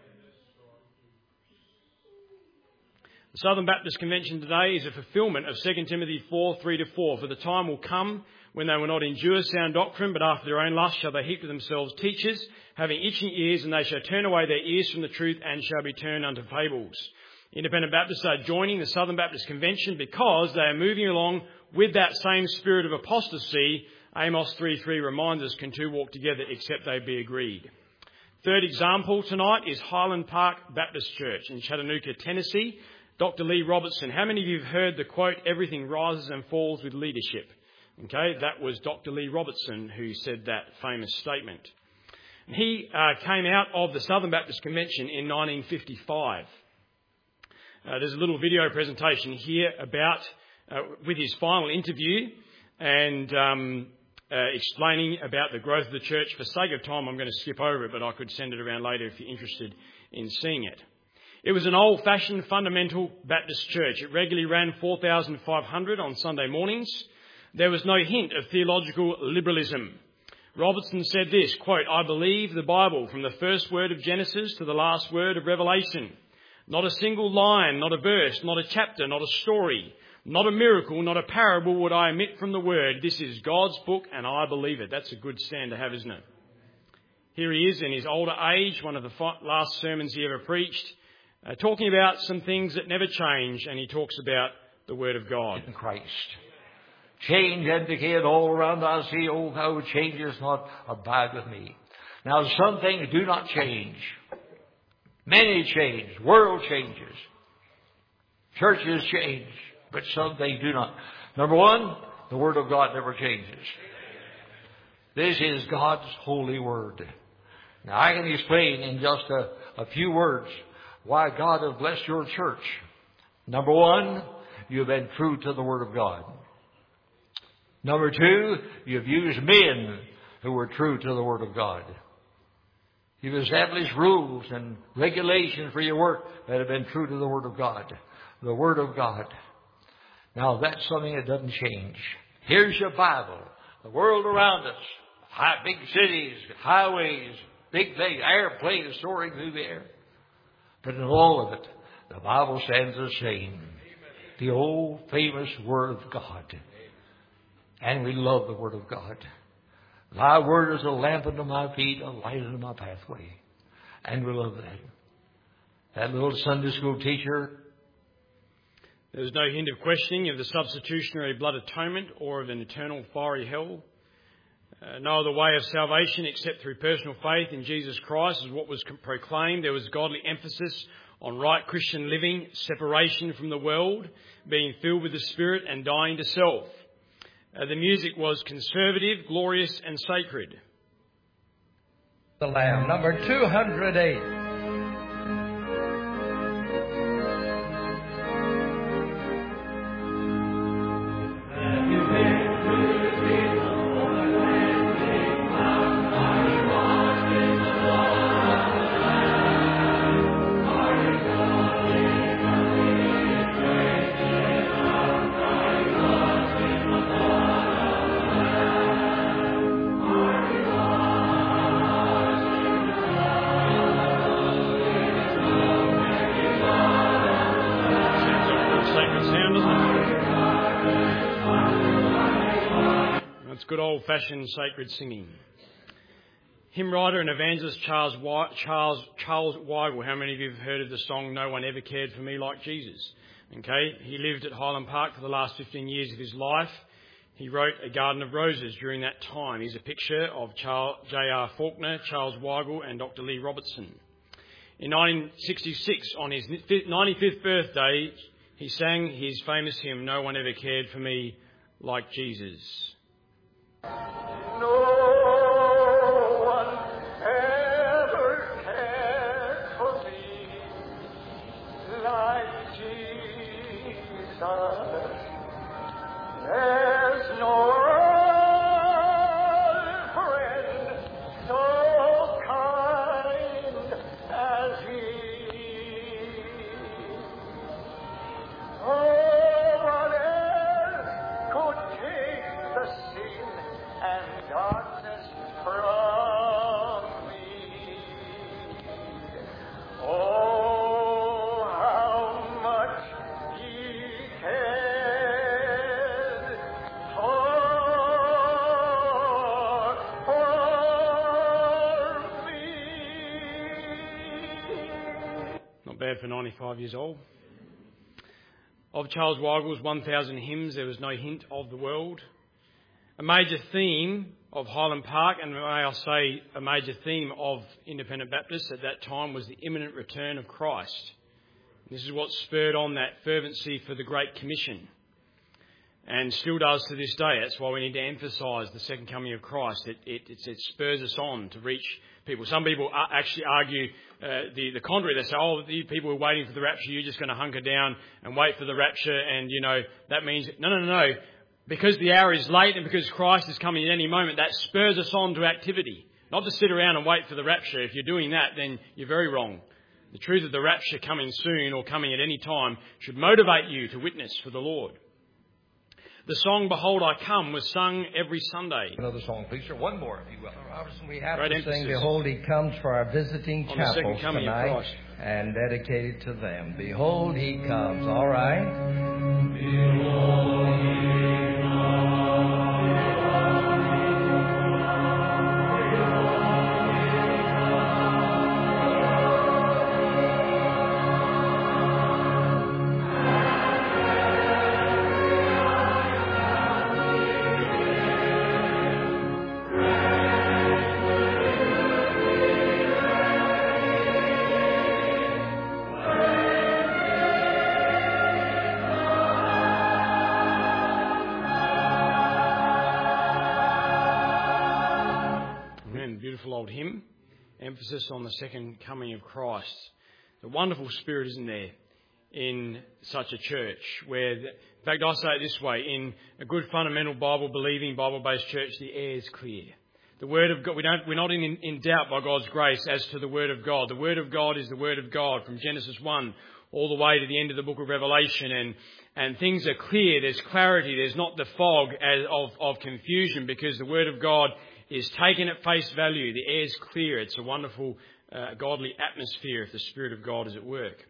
The Southern Baptist Convention today is a fulfilment of Second Timothy four, three to four. For the time will come when they will not endure sound doctrine, but after their own lust shall they heap to themselves teachers, having itching ears, and they shall turn away their ears from the truth and shall be turned unto fables. Independent Baptists are joining the Southern Baptist Convention because they are moving along with that same spirit of apostasy. Amos three three reminds us, can two walk together except they be agreed? Third example tonight is Highland Park Baptist Church in Chattanooga, Tennessee. Doctor Lee Robertson. How many of you have heard the quote, everything rises and falls with leadership? Okay, that was Doctor Lee Robertson who said that famous statement. He uh, came out of the Southern Baptist Convention in nineteen fifty-five. Uh, there's a little video presentation here about, uh, with his final interview and um, uh, explaining about the growth of the church. For sake of time, I'm going to skip over it, but I could send it around later if you're interested in seeing it. It was an old-fashioned fundamental Baptist church. It regularly ran four thousand five hundred on Sunday mornings. There was no hint of theological liberalism. Robertson said this, quote, I believe the Bible from the first word of Genesis to the last word of Revelation. Not a single line, not a verse, not a chapter, not a story, not a miracle, not a parable would I omit from the word. This is God's book and I believe it. That's a good stand to have, isn't it? Here he is in his older age, one of the last sermons he ever preached. Uh, talking about some things that never change, and he talks about the Word of God. In Christ. Change and decay all around I see, oh, how changes not abide with me. Now, some things do not change. Many change. World changes. Churches change. But some things do not. Number one, the Word of God never changes. This is God's holy Word. Now, I can explain in just a, a few words why God has blessed your church Number one, you've been true to the Word of God. Number two, you've used men who were true to the Word of God. You've established rules and regulations for your work that have been true to the Word of God. The Word of God. Now that's something that doesn't change. Here's your Bible. The world around us. High, big cities, highways, big things, airplanes soaring through the air. But in all of it, the Bible stands the same. The old famous Word of God. And we love the Word of God. Thy Word is a lamp unto my feet, a light unto my pathway. And we love that. That little Sunday school teacher. There is no hint of questioning of the substitutionary blood atonement or of an eternal fiery hell. Uh, no other way of salvation except through personal faith in Jesus Christ is what was proclaimed. There was godly emphasis on right Christian living, separation from the world, being filled with the Spirit and dying to self. Uh, the music was conservative, glorious and sacred. The Lamb, number two hundred eight. Good old-fashioned sacred singing. Hymn writer and evangelist Charles Charles Charles Weigel. How many of you have heard of the song "No One Ever Cared for Me Like Jesus"? Okay, he lived at Highland Park for the last fifteen years of his life. He wrote "A Garden of Roses" during that time. He's a picture of Charles, J R Faulkner, Charles Weigel, and Doctor Lee Robertson. In nineteen sixty-six, on his ninety-fifth birthday, he sang his famous hymn "No One Ever Cared for Me Like Jesus." No one ever cared for me like Jesus. There's no other friend so kind as He. No one else could take the sin and darkness from me. Oh, how much He cared for, for me. Not bad for ninety-five years old. Of Charles Weigel's one thousand hymns, there was no hint of the world. A major theme of Highland Park, and may I say a major theme of Independent Baptists at that time, was the imminent return of Christ. This is what spurred on that fervency for the Great Commission, and still does to this day. That's why we need to emphasise the second coming of Christ. It, it, it spurs us on to reach people. Some people actually argue uh, the, the contrary. They say, oh, the people who are waiting for the rapture, you're just going to hunker down and wait for the rapture, and, you know, that means... No, no, no, no. Because the hour is late and because Christ is coming at any moment, that spurs us on to activity. Not to sit around and wait for the rapture. If you're doing that, then you're very wrong. The truth of the rapture coming soon or coming at any time should motivate you to witness for the Lord. The song "Behold I Come" was sung every Sunday. Another song, please, or one more, if you will. Robertson, we have Great to emphasis. sing "Behold He Comes" for our visiting On the second chapels coming of tonight, Christ. and dedicated to them. Behold He comes. All right. Behold He old hymn, emphasis on the second coming of Christ. The wonderful spirit, isn't there, in such a church where, the, in fact, I say it this way, in a good fundamental Bible-believing, Bible-based church, the air is clear. The Word of God, we don't, we're not in, in doubt by God's grace as to the Word of God. The Word of God is the Word of God from Genesis one all the way to the end of the book of Revelation, and, and things are clear, there's clarity, there's not the fog as, of, of confusion, because the Word of God is taken at face value. The air is clear. It's a wonderful, uh, godly atmosphere if the Spirit of God is at work.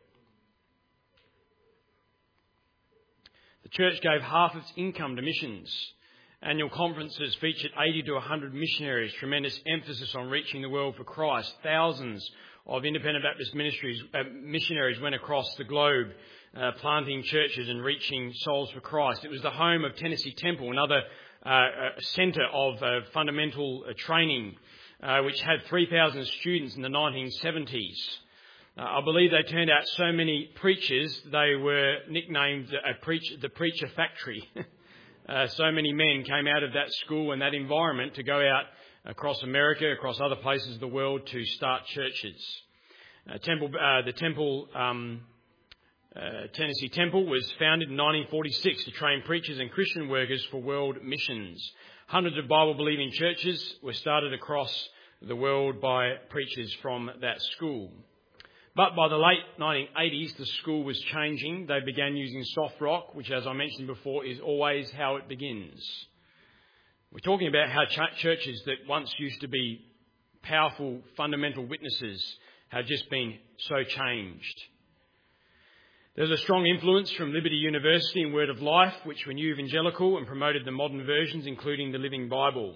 The church gave half its income to missions. Annual conferences featured eighty to one hundred missionaries, tremendous emphasis on reaching the world for Christ. Thousands of independent Baptist ministries, uh, missionaries went across the globe, uh, planting churches and reaching souls for Christ. It was the home of Tennessee Temple, another uh, centre of uh, fundamental uh, training, uh, which had three thousand students in the nineteen seventies. Uh, I believe they turned out so many preachers, they were nicknamed a preach, the Preacher Factory. Uh, so many men came out of that school and that environment to go out across America, across other places of the world to start churches. Uh, Temple, uh, the Temple, um, uh, Tennessee Temple was founded in nineteen forty-six to train preachers and Christian workers for world missions. Hundreds of Bible-believing churches were started across the world by preachers from that school. But by the late nineteen eighties, the school was changing. They began using soft rock, which, as I mentioned before, is always how it begins. We're talking about how ch- churches that once used to be powerful, fundamental witnesses have just been so changed. There's a strong influence from Liberty University and Word of Life, which were new evangelical and promoted the modern versions, including the Living Bible.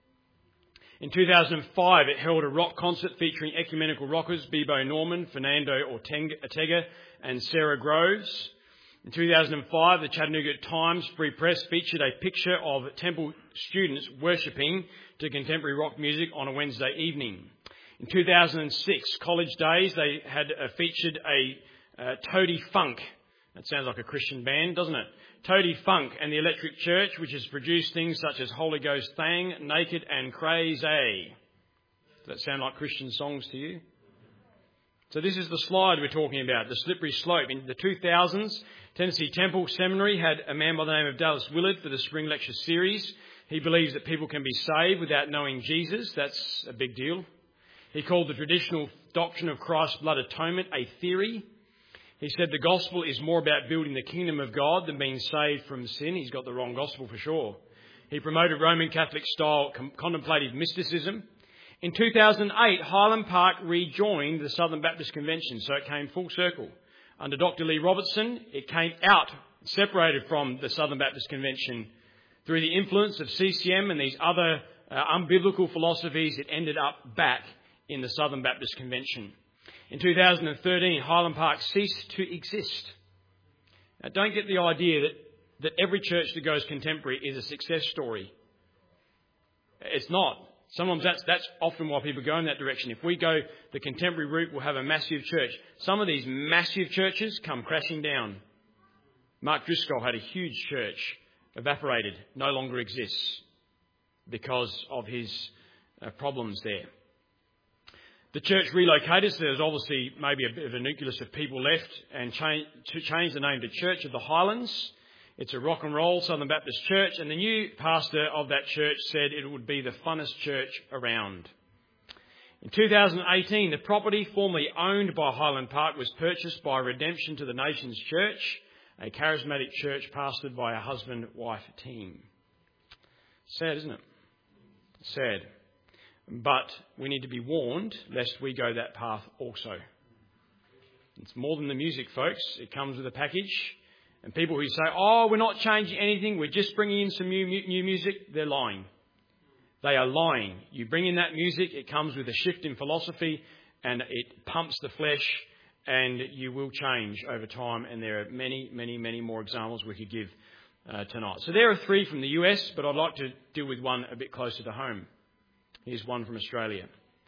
In two thousand five, it held a rock concert featuring ecumenical rockers Bebo Norman, Fernando Ortega and Sarah Groves. In two thousand five, the Chattanooga Times Free Press featured a picture of Temple students worshipping to contemporary rock music on a Wednesday evening. In two thousand six, College Days, they had uh, featured a uh, Toady Funk. That sounds like a Christian band, doesn't it? Toady Funk and the Electric Church, which has produced things such as Holy Ghost Thang, Naked and Crazy. Does that sound like Christian songs to you? So this is the slide we're talking about, the slippery slope. In the two thousands, Tennessee Temple Seminary had a man by the name of Dallas Willard for the Spring Lecture Series. He believes that people can be saved without knowing Jesus. That's a big deal. He called the traditional doctrine of Christ's blood atonement a theory. He said the gospel is more about building the kingdom of God than being saved from sin. He's got the wrong gospel for sure. He promoted Roman Catholic-style com- contemplative mysticism. In two thousand eight, Highland Park rejoined the Southern Baptist Convention, so it came full circle. Under Doctor Lee Robertson, it came out, separated from the Southern Baptist Convention. Through the influence of C C M and these other uh, unbiblical philosophies, it ended up back in the Southern Baptist Convention. In two thousand thirteen, Highland Park ceased to exist. Now, don't get the idea that, that every church that goes contemporary is a success story. It's not. Sometimes that's, that's often why people go in that direction. If we go the contemporary route, we'll have a massive church. Some of these massive churches come crashing down. Mark Driscoll had a huge church, evaporated, no longer exists because of his uh, problems there. The church relocated, so there's obviously maybe a bit of a nucleus of people left, and change, to change the name to Church of the Highlands. It's a rock and roll Southern Baptist church, and the new pastor of that church said it would be the funnest church around. In two thousand eighteen, the property formerly owned by Highland Park was purchased by Redemption to the Nations Church, a charismatic church pastored by a husband-wife team. Sad, isn't it? Sad. But we need to be warned lest we go that path also. It's more than the music, folks. It comes with a package. And people who say, oh, we're not changing anything, we're just bringing in some new, new music, they're lying. They are lying. You bring in that music, it comes with a shift in philosophy and it pumps the flesh, and you will change over time. And there are many, many, many more examples we could give uh, tonight. So there are three from the U S, but I'd like to deal with one a bit closer to home. Here's one from Australia.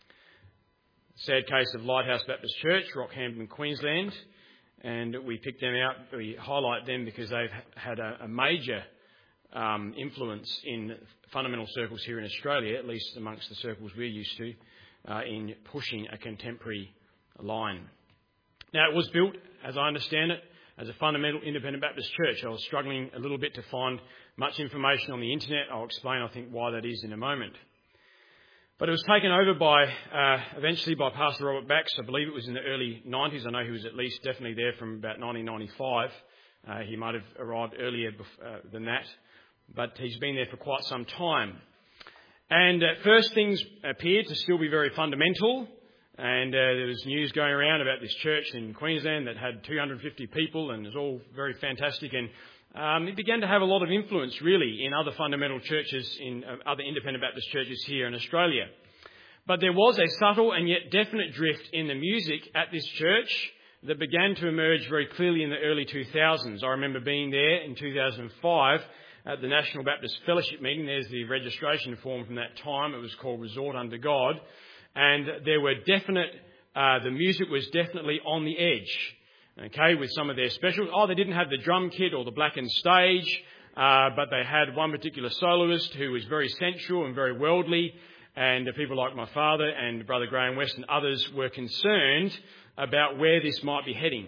Sad case of Lighthouse Baptist Church, Rockhampton, Queensland. And we pick them out, we highlight them because they've had a, a major um, influence in fundamental circles here in Australia, at least amongst the circles we're used to, uh, in pushing a contemporary line. Now, it was built, as I understand it, as a fundamental independent Baptist church. I was struggling a little bit to find much information on the internet. I'll explain, I think, why that is in a moment. But it was taken over by, uh, eventually by Pastor Robert Bax. I believe it was in the early nineties. I know he was at least definitely there from about nineteen ninety-five. Uh, he might have arrived earlier bef- uh, than that. But he's been there for quite some time. And at first things appeared to still be very fundamental. And uh, there was news going around about this church in Queensland that had two hundred fifty people, and it was all very fantastic. And um, it began to have a lot of influence, really, in other fundamental churches, in uh, other independent Baptist churches here in Australia. But there was a subtle and yet definite drift in the music at this church that began to emerge very clearly in the early two thousands. I remember being there in two thousand five at the National Baptist Fellowship meeting. There's the registration form from that time. It was called Resort Under God. And there were definite, uh, the music was definitely on the edge, okay, with some of their specials. Oh, they didn't have the drum kit or the blackened stage, uh, but they had one particular soloist who was very sensual and very worldly, and people like my father and Brother Graham West and others were concerned about where this might be heading.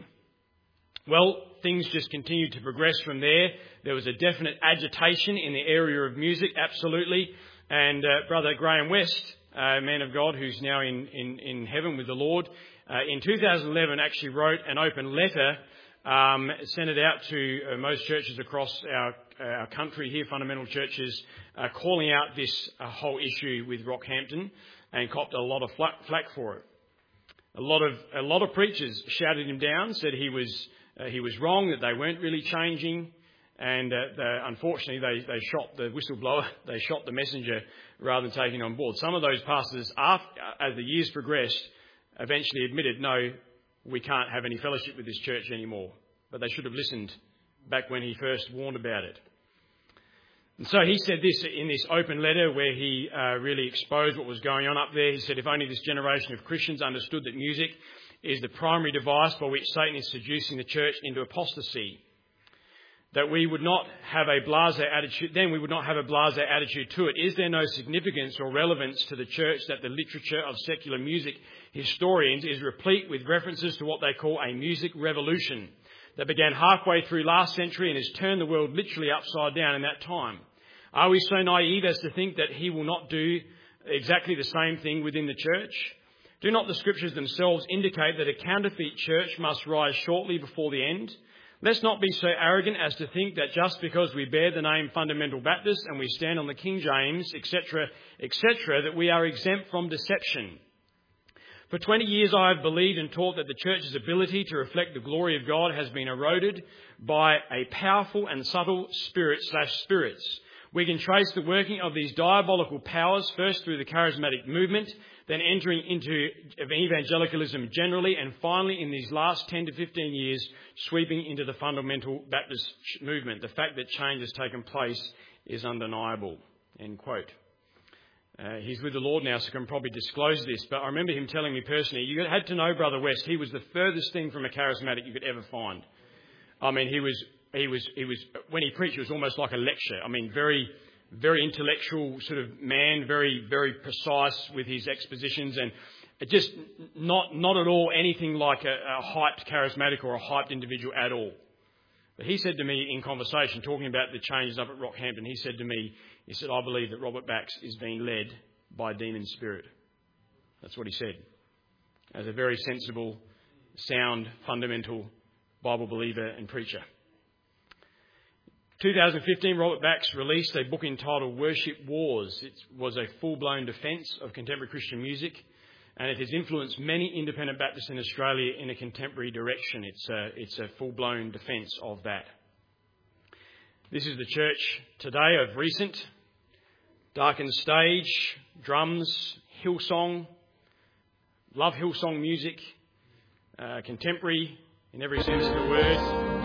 Well, things just continued to progress from there. There was a definite agitation in the area of music, absolutely, and uh, Brother Graham West, a man of God who's now in, in, in heaven with the Lord, uh, in two thousand eleven actually wrote an open letter, um, sent it out to uh, most churches across our, our country here, fundamental churches, uh, calling out this uh, whole issue with Rockhampton, and copped a lot of flack, flack for it. A lot of a lot of preachers shouted him down, said he was uh, he was wrong, that they weren't really changing. And uh, the, unfortunately, they, they shot the whistleblower, they shot the messenger rather than taking on board. Some of those pastors, after, as the years progressed, eventually admitted, no, we can't have any fellowship with this church anymore. But they should have listened back when he first warned about it. And so he said this in this open letter where he uh, really exposed what was going on up there. He said, if only this generation of Christians understood that music is the primary device by which Satan is seducing the church into apostasy, that we would not have a blasé attitude, then we would not have a blasé attitude to it. Is there no significance or relevance to the church that the literature of secular music historians is replete with references to what they call a music revolution that began halfway through last century and has turned the world literally upside down in that time? Are we so naive as to think that he will not do exactly the same thing within the church? Do not the scriptures themselves indicate that a counterfeit church must rise shortly before the end? Let's not be so arrogant as to think that just because we bear the name Fundamental Baptist and we stand on the King James, et cetera, et cetera, that we are exempt from deception. For twenty years I have believed and taught that the church's ability to reflect the glory of God has been eroded by a powerful and subtle spirit slash spirits. We can trace the working of these diabolical powers first through the charismatic movement, then entering into evangelicalism generally, and finally in these last ten to fifteen years sweeping into the fundamental Baptist movement. The fact that change has taken place is undeniable. End quote. Uh, he's with the Lord now, so can probably disclose this, but I remember him telling me personally, you had to know Brother West, he was the furthest thing from a charismatic you could ever find. I mean, he was, he was, he was, when he preached, it was almost like a lecture. I mean, very, very intellectual sort of man, very, very precise with his expositions, and just not, not at all anything like a, a hyped charismatic or a hyped individual at all. But he said to me in conversation, talking about the changes up at Rockhampton, he said to me, he said, I believe that Robert Bax is being led by a demon spirit. That's what he said. As a very sensible, sound, fundamental Bible believer and preacher. twenty fifteen, Robert Bax released a book entitled Worship Wars. It was a full-blown defence of contemporary Christian music, and it has influenced many independent Baptists in Australia in a contemporary direction. It's a, it's a full-blown defence of that. This is the church today of recent. Darkened stage, drums, Hillsong, love Hillsong music, uh, contemporary in every sense of the word.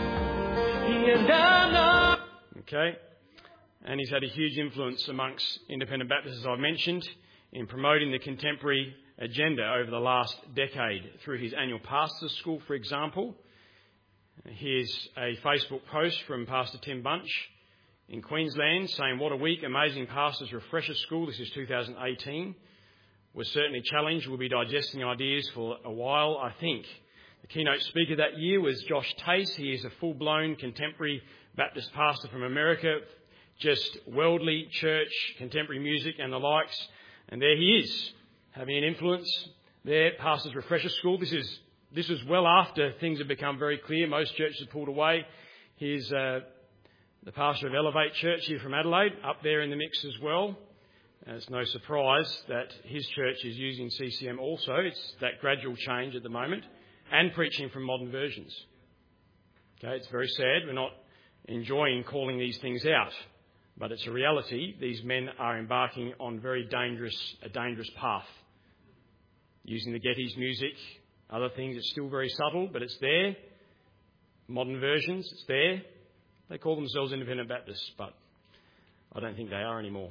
Okay, and he's had a huge influence amongst independent Baptists, as I've mentioned, in promoting the contemporary agenda over the last decade through his annual pastors' school, for example. Here's a Facebook post from Pastor Tim Bunch in Queensland saying, what a week, amazing pastors refresher school. This is two thousand eighteen. We're certainly challenged. We'll be digesting ideas for a while, I think. The keynote speaker that year was Josh Tace. He is a full-blown contemporary Baptist pastor from America, just worldly church, contemporary music and the likes. And there he is, having an influence there. Pastor's Refresher School. This is this was well after things had become very clear. Most churches had pulled away. Here's uh, the pastor of Elevate Church here from Adelaide, up there in the mix as well. And it's no surprise that his church is using C C M also. It's that gradual change at the moment, and preaching from modern versions. Okay, it's very sad. We're not enjoying calling these things out, but it's a reality. These men are embarking on very dangerous, a dangerous path. Using the Getty's music, other things, it's still very subtle, but it's there. Modern versions, it's there. They call themselves Independent Baptists, but I don't think they are anymore.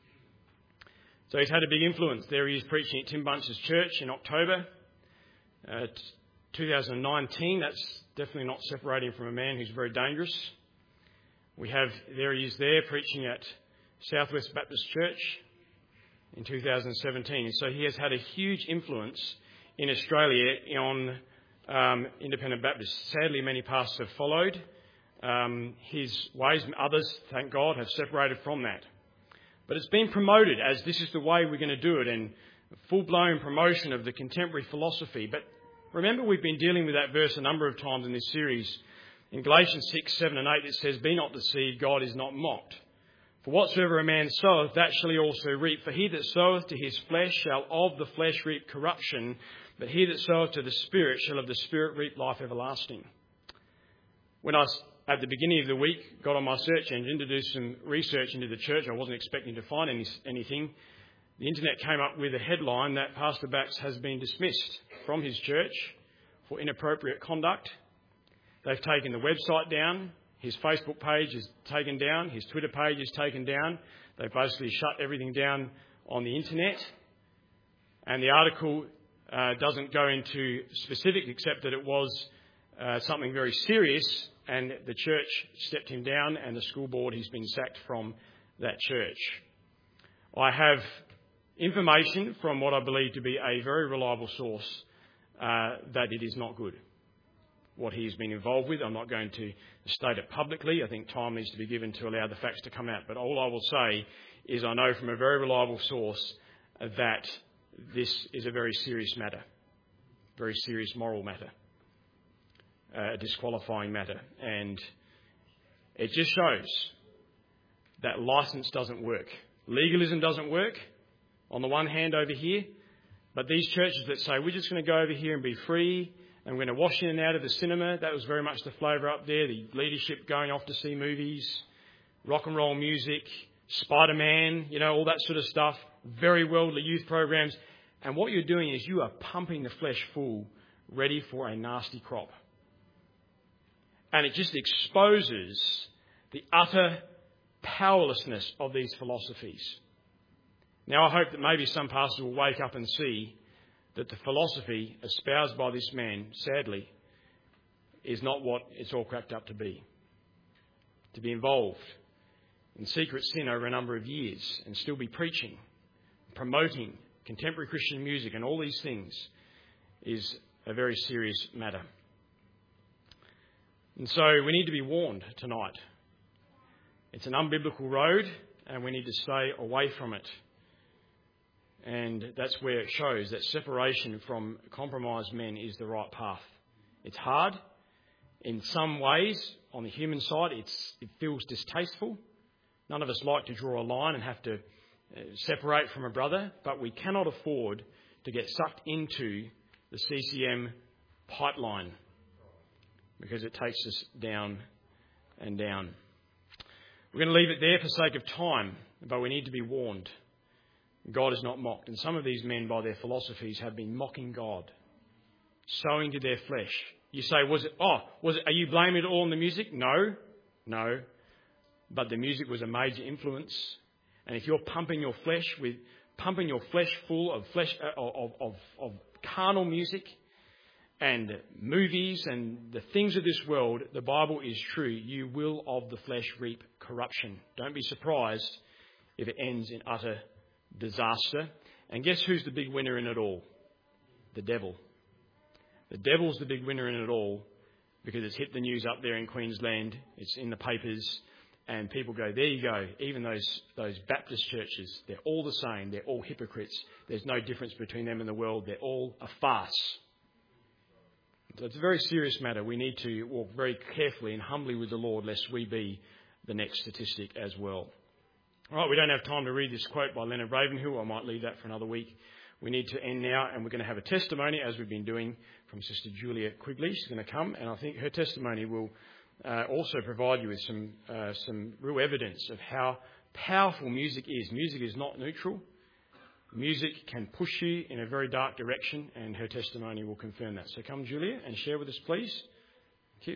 So he's had a big influence. There he is preaching at Tim Bunch's church in October uh, two thousand nineteen. That's definitely not separating from a man who's very dangerous. We have, there he is there preaching at Southwest Baptist Church in two thousand seventeen. So he has had a huge influence in Australia on um, Independent Baptists. Sadly, many pastors have followed um, his ways. Others, thank God, have separated from that. But it's been promoted as this is the way we're going to do it, and full-blown promotion of the contemporary philosophy. But remember, we've been dealing with that verse a number of times in this series. In Galatians six, seven and eight, it says, "Be not deceived, God is not mocked. For whatsoever a man soweth, that shall he also reap. For he that soweth to his flesh shall of the flesh reap corruption, but he that soweth to the Spirit shall of the Spirit reap life everlasting." When I, at the beginning of the week, got on my search engine to do some research into the church, I wasn't expecting to find any, anything. The internet came up with a headline that Pastor Bax has been dismissed from his church for inappropriate conduct. They've taken the website down. His Facebook page is taken down. His Twitter page is taken down. They've basically shut everything down on the internet. And the article uh, doesn't go into specifics except that it was uh, something very serious, and the church stepped him down, and the school board, he's been sacked from that church. I have information from what I believe to be a very reliable source uh, that it is not good, what he has been involved with. I'm not going to state it publicly. I think time needs to be given to allow the facts to come out. But all I will say is I know from a very reliable source that this is a very serious matter, very serious moral matter, a disqualifying matter. And it just shows that licence doesn't work. Legalism doesn't work on the one hand over here, but these churches that say we're just going to go over here and be free, and we're going to wash in and out of the cinema. That was very much the flavour up there. The leadership going off to see movies, rock and roll music, Spider-Man, you know, all that sort of stuff. Very worldly youth programs. And what you're doing is you are pumping the flesh full, ready for a nasty crop. And it just exposes the utter powerlessness of these philosophies. Now, I hope that maybe some pastors will wake up and see that the philosophy espoused by this man, sadly, is not what it's all cracked up to be. To be involved in secret sin over a number of years and still be preaching, promoting contemporary Christian music and all these things is a very serious matter. And so we need to be warned tonight. It's an unbiblical road and we need to stay away from it. And that's where it shows that separation from compromised men is the right path. It's hard. In some ways, on the human side, it's, it feels distasteful. None of us like to draw a line and have to uh, separate from a brother, but we cannot afford to get sucked into the C C M pipeline because it takes us down and down. We're going to leave it there for sake of time, but we need to be warned. God is not mocked. And some of these men, by their philosophies, have been mocking God, sowing to their flesh. You say, was it, oh, was it, are you blaming it all on the music? No, no. But the music was a major influence. And if you're pumping your flesh with, pumping your flesh full of flesh, uh, of, of, of carnal music and movies and the things of this world, the Bible is true. You will of the flesh reap corruption. Don't be surprised if it ends in utter disaster. And guess who's the big winner in it all? The devil. The devil's the big winner in it all because it's hit the news up there in Queensland. It's in the papers. And people go, there you go. Even those those Baptist churches, they're all the same. They're all hypocrites. There's no difference between them and the world. They're all a farce. So it's a very serious matter. We need to walk very carefully and humbly with the Lord lest we be the next statistic as well. All right, we don't have time to read this quote by Leonard Ravenhill. I might leave that for another week. We need to end now, and we're going to have a testimony, as we've been doing, from Sister Julia Quigley. She's going to come, and I think her testimony will uh, also provide you with some uh, some real evidence of how powerful music is. Music is not neutral. Music can push you in a very dark direction, and her testimony will confirm that. So come, Julia, and share with us, please. Thank you.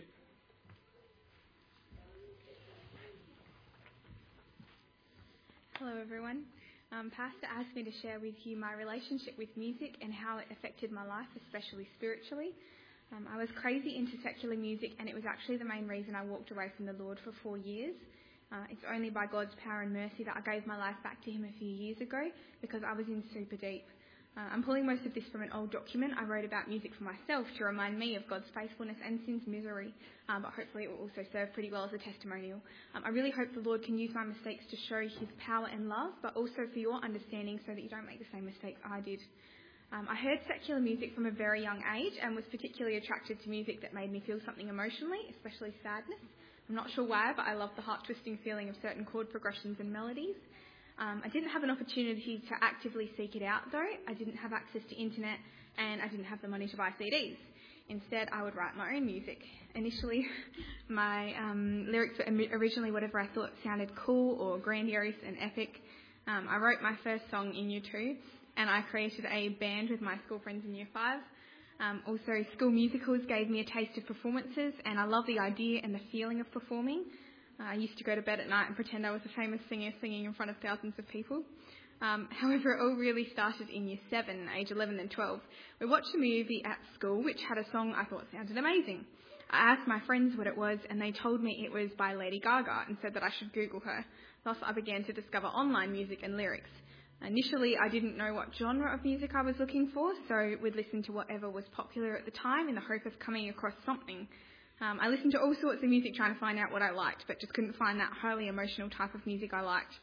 Hello, everyone. Um, Pastor asked me to share with you my relationship with music and how it affected my life, especially spiritually. Um, I was crazy into secular music, and it was actually the main reason I walked away from the Lord for four years. Uh, it's only by God's power and mercy that I gave my life back to Him a few years ago because I was in super deep. Uh, I'm pulling most of this from an old document I wrote about music for myself to remind me of God's faithfulness and sin's misery, um, but hopefully it will also serve pretty well as a testimonial. Um, I really hope the Lord can use my mistakes to show His power and love, but also for your understanding so that you don't make the same mistakes I did. Um, I heard secular music from a very young age and was particularly attracted to music that made me feel something emotionally, especially sadness. I'm not sure why, but I love the heart-twisting feeling of certain chord progressions and melodies. Um, I didn't have an opportunity to actively seek it out, though. I didn't have access to internet, and I didn't have the money to buy C Ds. Instead, I would write my own music. Initially, my um, lyrics were originally whatever I thought sounded cool or grandiose and epic. Um, I wrote my first song in Year two, and I created a band with my school friends in Year five. Um, also, school musicals gave me a taste of performances, and I love the idea and the feeling of performing. Uh, I used to go to bed at night and pretend I was a famous singer singing in front of thousands of people. Um, however, it all really started in Year seven, age eleven and twelve. We watched a movie at school which had a song I thought sounded amazing. I asked my friends what it was, and they told me it was by Lady Gaga and said that I should Google her. Thus, I began to discover online music and lyrics. Initially, I didn't know what genre of music I was looking for, so would listen to whatever was popular at the time in the hope of coming across something. Um, I listened to all sorts of music trying to find out what I liked, but just couldn't find that highly emotional type of music I liked.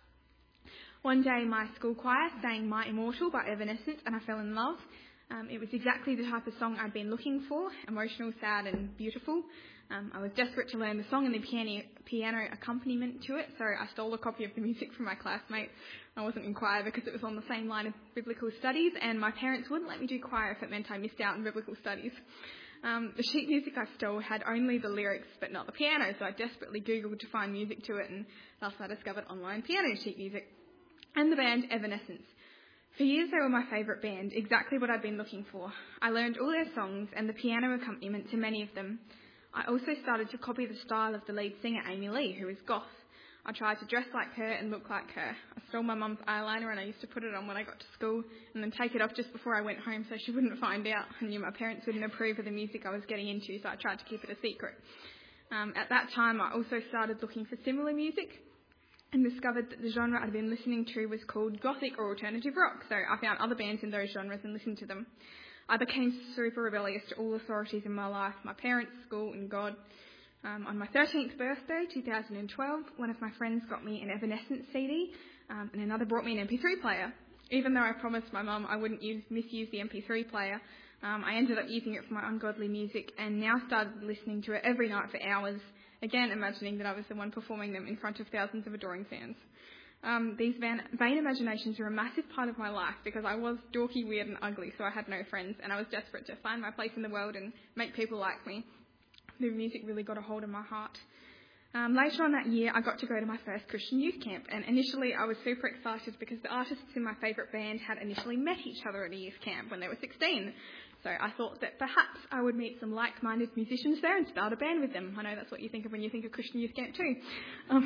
One day, my school choir sang My Immortal by Evanescence, and I fell in love. Um, it was exactly the type of song I'd been looking for, emotional, sad and beautiful. Um, I was desperate to learn the song and the piano, piano accompaniment to it, so I stole a copy of the music from my classmate. I wasn't in choir because it was on the same line of biblical studies, and my parents wouldn't let me do choir if it meant I missed out on biblical studies. Um, the sheet music I stole had only the lyrics but not the piano, so I desperately Googled to find music to it, and thus I discovered online piano sheet music and the band Evanescence. For years they were my favourite band, exactly what I'd been looking for. I learned all their songs and the piano accompaniment to many of them. I also started to copy the style of the lead singer Amy Lee, who is goth. I tried to dress like her and look like her. I stole my mum's eyeliner and I used to put it on when I got to school and then take it off just before I went home so she wouldn't find out. I knew my parents wouldn't approve of the music I was getting into, so I tried to keep it a secret. Um, at that time, I also started looking for similar music and discovered that the genre I'd been listening to was called gothic or alternative rock, so I found other bands in those genres and listened to them. I became super rebellious to all authorities in my life, my parents, school and God. Um, on my thirteenth birthday, two thousand twelve, one of my friends got me an Evanescence C D um, and another brought me an M P three player. Even though I promised my mum I wouldn't use, misuse the M P three player, um, I ended up using it for my ungodly music and now started listening to it every night for hours, again imagining that I was the one performing them in front of thousands of adoring fans. Um, these vain, vain imaginations were a massive part of my life because I was dorky, weird and ugly, so I had no friends and I was desperate to find my place in the world and make people like me. The music really got a hold of my heart. Um, later on that year, I got to go to my first Christian youth camp, and initially I was super excited because the artists in my favourite band had initially met each other at a youth camp when they were sixteen. So I thought that perhaps I would meet some like-minded musicians there and start a band with them. I know that's what you think of when you think of Christian youth camp too. Um,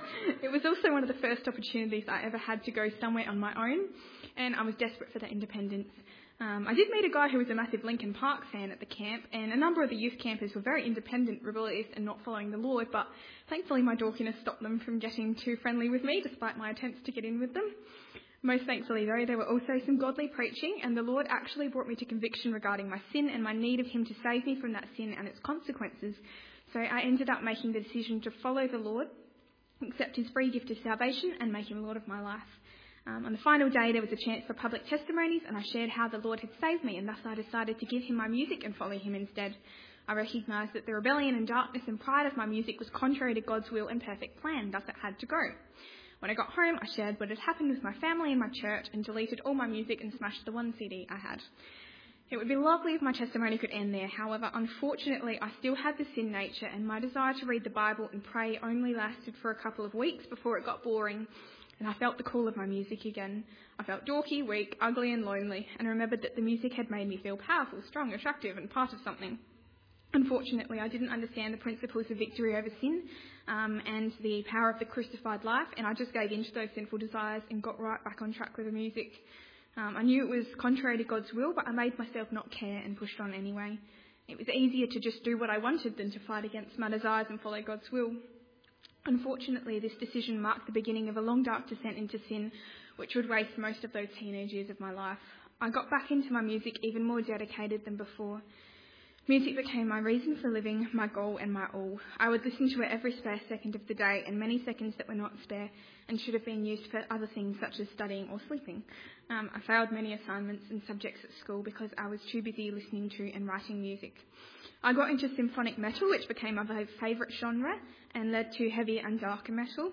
it was also one of the first opportunities I ever had to go somewhere on my own, and I was desperate for that independence. Um, I did meet a guy who was a massive Linkin Park fan at the camp, and a number of the youth campers were very independent, rebellious and not following the Lord, but thankfully my dorkiness stopped them from getting too friendly with me, despite my attempts to get in with them. Most thankfully though, there were also some godly preaching, and the Lord actually brought me to conviction regarding my sin and my need of him to save me from that sin and its consequences. So I ended up making the decision to follow the Lord, accept his free gift of salvation, and make him Lord of my life. Um, on the final day, there was a chance for public testimonies, and I shared how the Lord had saved me, and thus I decided to give him my music and follow him instead. I recognised that the rebellion and darkness and pride of my music was contrary to God's will and perfect plan, thus it had to go. When I got home, I shared what had happened with my family and my church and deleted all my music and smashed the one C D I had. It would be lovely if my testimony could end there. However, unfortunately, I still had the sin nature, and my desire to read the Bible and pray only lasted for a couple of weeks before it got boring, and I felt the call of my music again. I felt dorky, weak, ugly and lonely, and remembered that the music had made me feel powerful, strong, attractive and part of something. Unfortunately, I didn't understand the principles of victory over sin um, and the power of the crucified life, and I just gave in to those sinful desires and got right back on track with the music. Um, I knew it was contrary to God's will, but I made myself not care and pushed on anyway. It was easier to just do what I wanted than to fight against my desires and follow God's will. Unfortunately, this decision marked the beginning of a long dark descent into sin, which would waste most of those teenage years of my life. I got back into my music even more dedicated than before. Music became my reason for living, my goal and my all. I would listen to it every spare second of the day, and many seconds that were not spare and should have been used for other things such as studying or sleeping. Um, I failed many assignments and subjects at school because I was too busy listening to and writing music. I got into symphonic metal, which became my favourite genre and led to heavier and darker metal.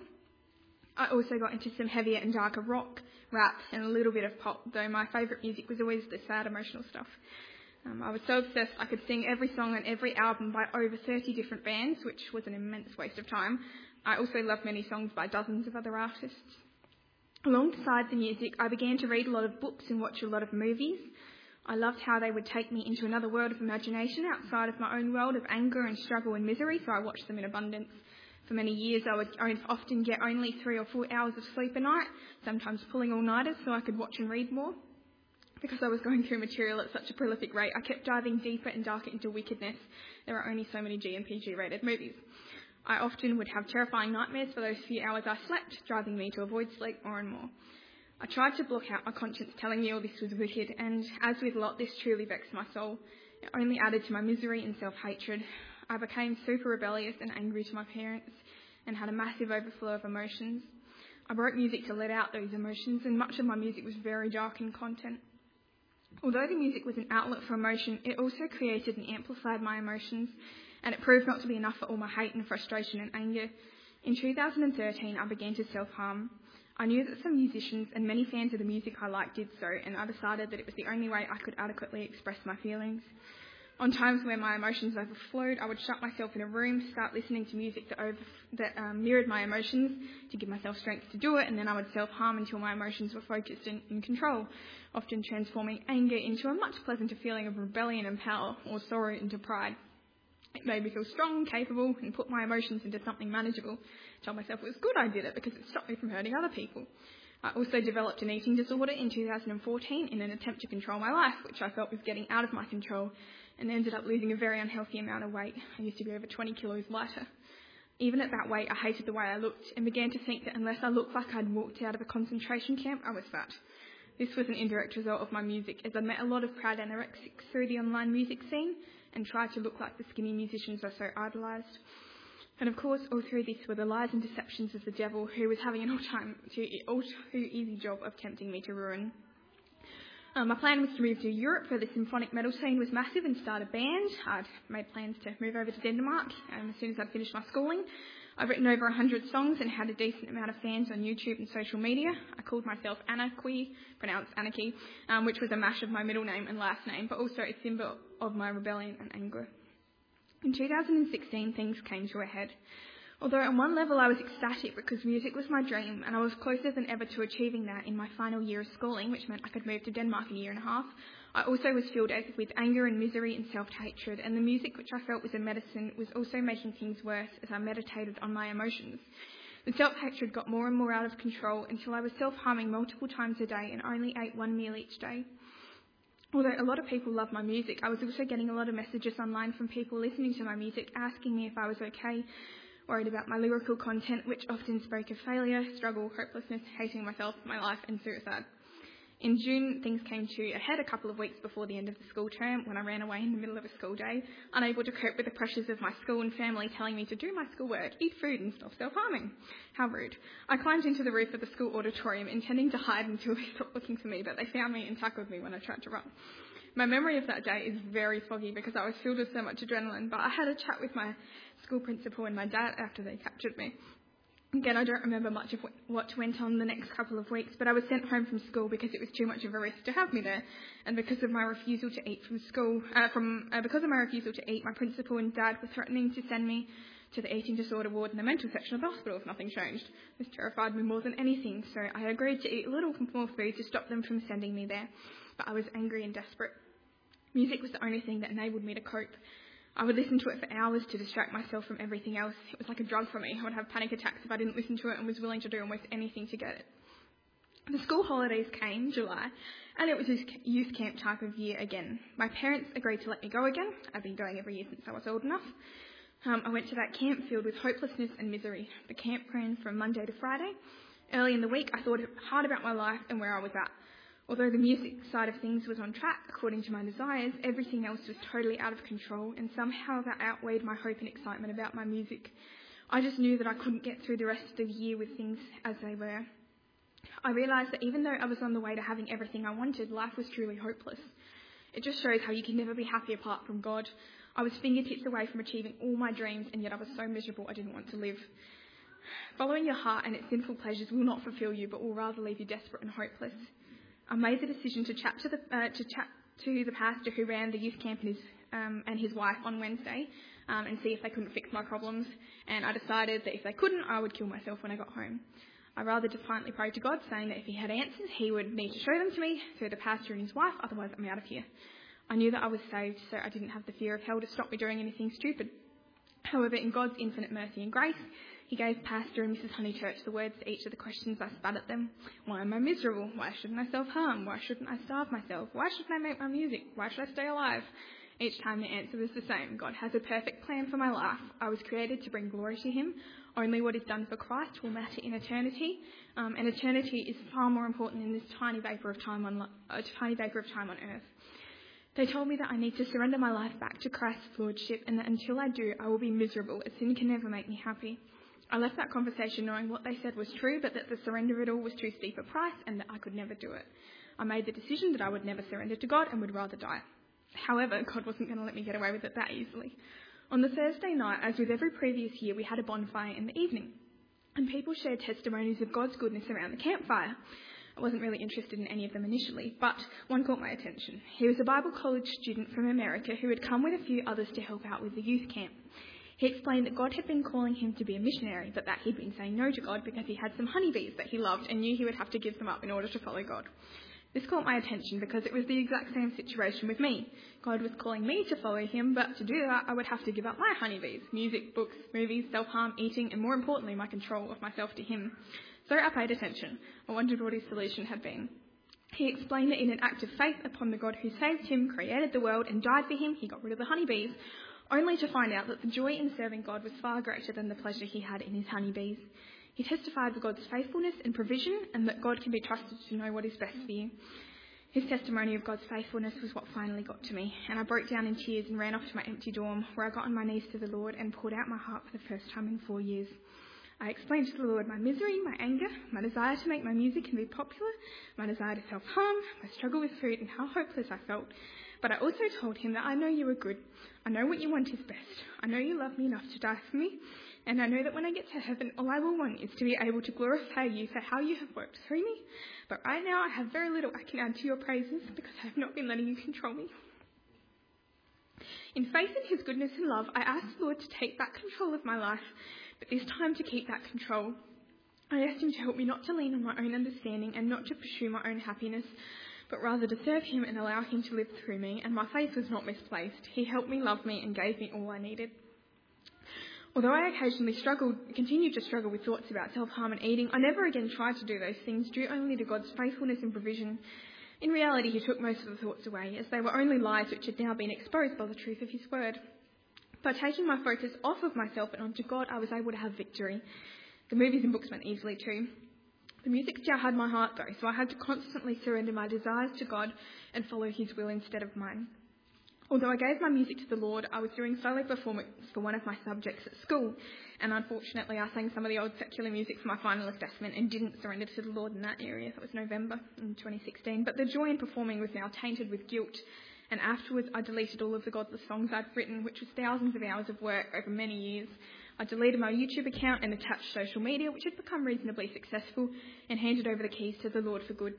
I also got into some heavier and darker rock, rap and a little bit of pop, though my favourite music was always the sad emotional stuff. Um, I was so obsessed I could sing every song on every album by over thirty different bands, which was an immense waste of time. I also loved many songs by dozens of other artists. Alongside the music, I began to read a lot of books and watch a lot of movies. I loved how they would take me into another world of imagination outside of my own world of anger and struggle and misery, so I watched them in abundance. For many years, I would often get only three or four hours of sleep a night, sometimes pulling all-nighters so I could watch and read more. Because I was going through material at such a prolific rate, I kept diving deeper and darker into wickedness. There are only so many G and P G rated movies. I often would have terrifying nightmares for those few hours I slept, driving me to avoid sleep more and more. I tried to block out my conscience telling me all this was wicked, and as with Lot, this truly vexed my soul. It only added to my misery and self-hatred. I became super rebellious and angry to my parents and had a massive overflow of emotions. I wrote music to let out those emotions, and much of my music was very dark in content. Although the music was an outlet for emotion, it also created and amplified my emotions, and it proved not to be enough for all my hate and frustration and anger. In two thousand thirteen, I began to self-harm. I knew that some musicians and many fans of the music I liked did so, and I decided that it was the only way I could adequately express my feelings. On times where my emotions overflowed, I would shut myself in a room, start listening to music that, over, that um, mirrored my emotions to give myself strength to do it, and then I would self-harm until my emotions were focused and in control, often transforming anger into a much pleasanter feeling of rebellion and power, or sorrow into pride. It made me feel strong, capable, and put my emotions into something manageable. I told myself it was good I did it because it stopped me from hurting other people. I also developed an eating disorder in two thousand fourteen in an attempt to control my life, which I felt was getting out of my control, and ended up losing a very unhealthy amount of weight. I used to be over twenty kilos lighter. Even at that weight, I hated the way I looked and began to think that unless I looked like I'd walked out of a concentration camp, I was fat. This was an indirect result of my music, as I met a lot of proud anorexics through the online music scene and tried to look like the skinny musicians I so idolised. And of course, all through this were the lies and deceptions of the devil, who was having an all-time too, all too easy job of tempting me to ruin. Um, my plan was to move to Europe, where the symphonic metal scene was massive, and start a band. I'd made plans to move over to Denmark um, as soon as I'd finished my schooling. I've written over one hundred songs and had a decent amount of fans on YouTube and social media. I called myself Anarchy, pronounced Anarchy, um, which was a mash of my middle name and last name, but also a symbol of my rebellion and anger. In two thousand sixteen, things came to a head. Although on one level I was ecstatic because music was my dream and I was closer than ever to achieving that in my final year of schooling, which meant I could move to Denmark in a year and a half, I also was filled with anger and misery and self-hatred, and the music, which I felt was a medicine, was also making things worse as I meditated on my emotions. The self-hatred got more and more out of control until I was self-harming multiple times a day and only ate one meal each day. Although a lot of people love my music, I was also getting a lot of messages online from people listening to my music asking me if I was okay, worried about my lyrical content, which often spoke of failure, struggle, hopelessness, hating myself, my life, and suicide. In June, things came to a head a couple of weeks before the end of the school term when I ran away in the middle of a school day, unable to cope with the pressures of my school and family telling me to do my schoolwork, eat food and stop self-harming. How rude. I climbed into the roof of the school auditorium intending to hide until they stopped looking for me, but they found me and tackled me when I tried to run. My memory of that day is very foggy because I was filled with so much adrenaline, but I had a chat with my school principal and my dad after they captured me. Again, I don't remember much of what went on the next couple of weeks, but I was sent home from school because it was too much of a risk to have me there, and because of my refusal to eat from school, uh, from uh, because of my refusal to eat, my principal and dad were threatening to send me to the eating disorder ward in the mental section of the hospital if nothing changed. This terrified me more than anything, so I agreed to eat a little more food to stop them from sending me there, but I was angry and desperate. Music was the only thing that enabled me to cope. I would listen to it for hours to distract myself from everything else. It was like a drug for me. I would have panic attacks if I didn't listen to it and was willing to do almost anything to get it. The school holidays came, July, and it was this youth camp type of year again. My parents agreed to let me go again. I've been going every year since I was old enough. Um, I went to that camp filled with hopelessness and misery. The camp ran from Monday to Friday. Early in the week, I thought hard about my life and where I was at. Although the music side of things was on track according to my desires, everything else was totally out of control, and somehow that outweighed my hope and excitement about my music. I just knew that I couldn't get through the rest of the year with things as they were. I realised that even though I was on the way to having everything I wanted, life was truly hopeless. It just shows how you can never be happy apart from God. I was fingertips away from achieving all my dreams, and yet I was so miserable I didn't want to live. Following your heart and its sinful pleasures will not fulfil you, but will rather leave you desperate and hopeless. I made the decision to chat to the uh, to chat to the pastor who ran the youth camp and his um, and his wife on Wednesday um, and see if they couldn't fix my problems. And I decided that if they couldn't, I would kill myself when I got home. I rather defiantly prayed to God, saying that if He had answers, He would need to show them to me through the pastor and his wife. Otherwise, I'm out of here. I knew that I was saved, so I didn't have the fear of hell to stop me doing anything stupid. However, in God's infinite mercy and grace, He gave Pastor and Missus Honeychurch the words to each of the questions I spat at them. Why am I miserable? Why shouldn't I self-harm? Why shouldn't I starve myself? Why shouldn't I make my music? Why should I stay alive? Each time the answer was the same. God has a perfect plan for my life. I was created to bring glory to Him. Only what is done for Christ will matter in eternity. Um, and eternity is far more important than this tiny vapour of time on uh, tiny vapour of time on earth. They told me that I need to surrender my life back to Christ's lordship, and that until I do, I will be miserable, as sin can never make me happy. I left that conversation knowing what they said was true, but that the surrender of it all was too steep a price and that I could never do it. I made the decision that I would never surrender to God and would rather die. However, God wasn't going to let me get away with it that easily. On the Thursday night, as with every previous year, we had a bonfire in the evening, and people shared testimonies of God's goodness around the campfire. I wasn't really interested in any of them initially, but one caught my attention. He was a Bible college student from America who had come with a few others to help out with the youth camp. He explained that God had been calling him to be a missionary, but that he'd been saying no to God because he had some honeybees that he loved and knew he would have to give them up in order to follow God. This caught my attention because it was the exact same situation with me. God was calling me to follow Him, but to do that I would have to give up my honeybees, music, books, movies, self-harm, eating, and more importantly, my control of myself to Him. So I paid attention. I wondered what his solution had been. He explained that in an act of faith upon the God who saved him, created the world, and died for him, he got rid of the honeybees, only to find out that the joy in serving God was far greater than the pleasure he had in his honeybees. He testified of God's faithfulness and provision, and that God can be trusted to know what is best for you. His testimony of God's faithfulness was what finally got to me, and I broke down in tears and ran off to my empty dorm, where I got on my knees to the Lord and poured out my heart for the first time in four years. I explained to the Lord my misery, my anger, my desire to make my music and be popular, my desire to self-harm, my struggle with food, and how hopeless I felt. But I also told him that I know you are good. I know what you want is best. I know you love me enough to die for me. And I know that when I get to heaven, all I will want is to be able to glorify you for how you have worked through me. But right now, I have very little I can add to your praises because I have not been letting you control me. In faith in his goodness and love, I asked the Lord to take back control of my life, but this time to keep that control. I asked him to help me not to lean on my own understanding and not to pursue my own happiness, but rather to serve him and allow him to live through me, and my faith was not misplaced. He helped me love me and gave me all I needed. Although I occasionally struggled, continued to struggle with thoughts about self-harm and eating, I never again tried to do those things due only to God's faithfulness and provision. In reality, he took most of the thoughts away, as they were only lies which had now been exposed by the truth of his word. By taking my focus off of myself and onto God, I was able to have victory. The movies and books went easily too. The music still had my heart though, so I had to constantly surrender my desires to God and follow his will instead of mine. Although I gave my music to the Lord, I was doing solo performance for one of my subjects at school, and unfortunately I sang some of the old secular music for my final assessment and didn't surrender to the Lord in that area. That was November in twenty sixteen. But the joy in performing was now tainted with guilt, and afterwards I deleted all of the godless songs I'd written, which was thousands of hours of work over many years. I deleted my YouTube account and attached social media, which had become reasonably successful, and handed over the keys to the Lord for good.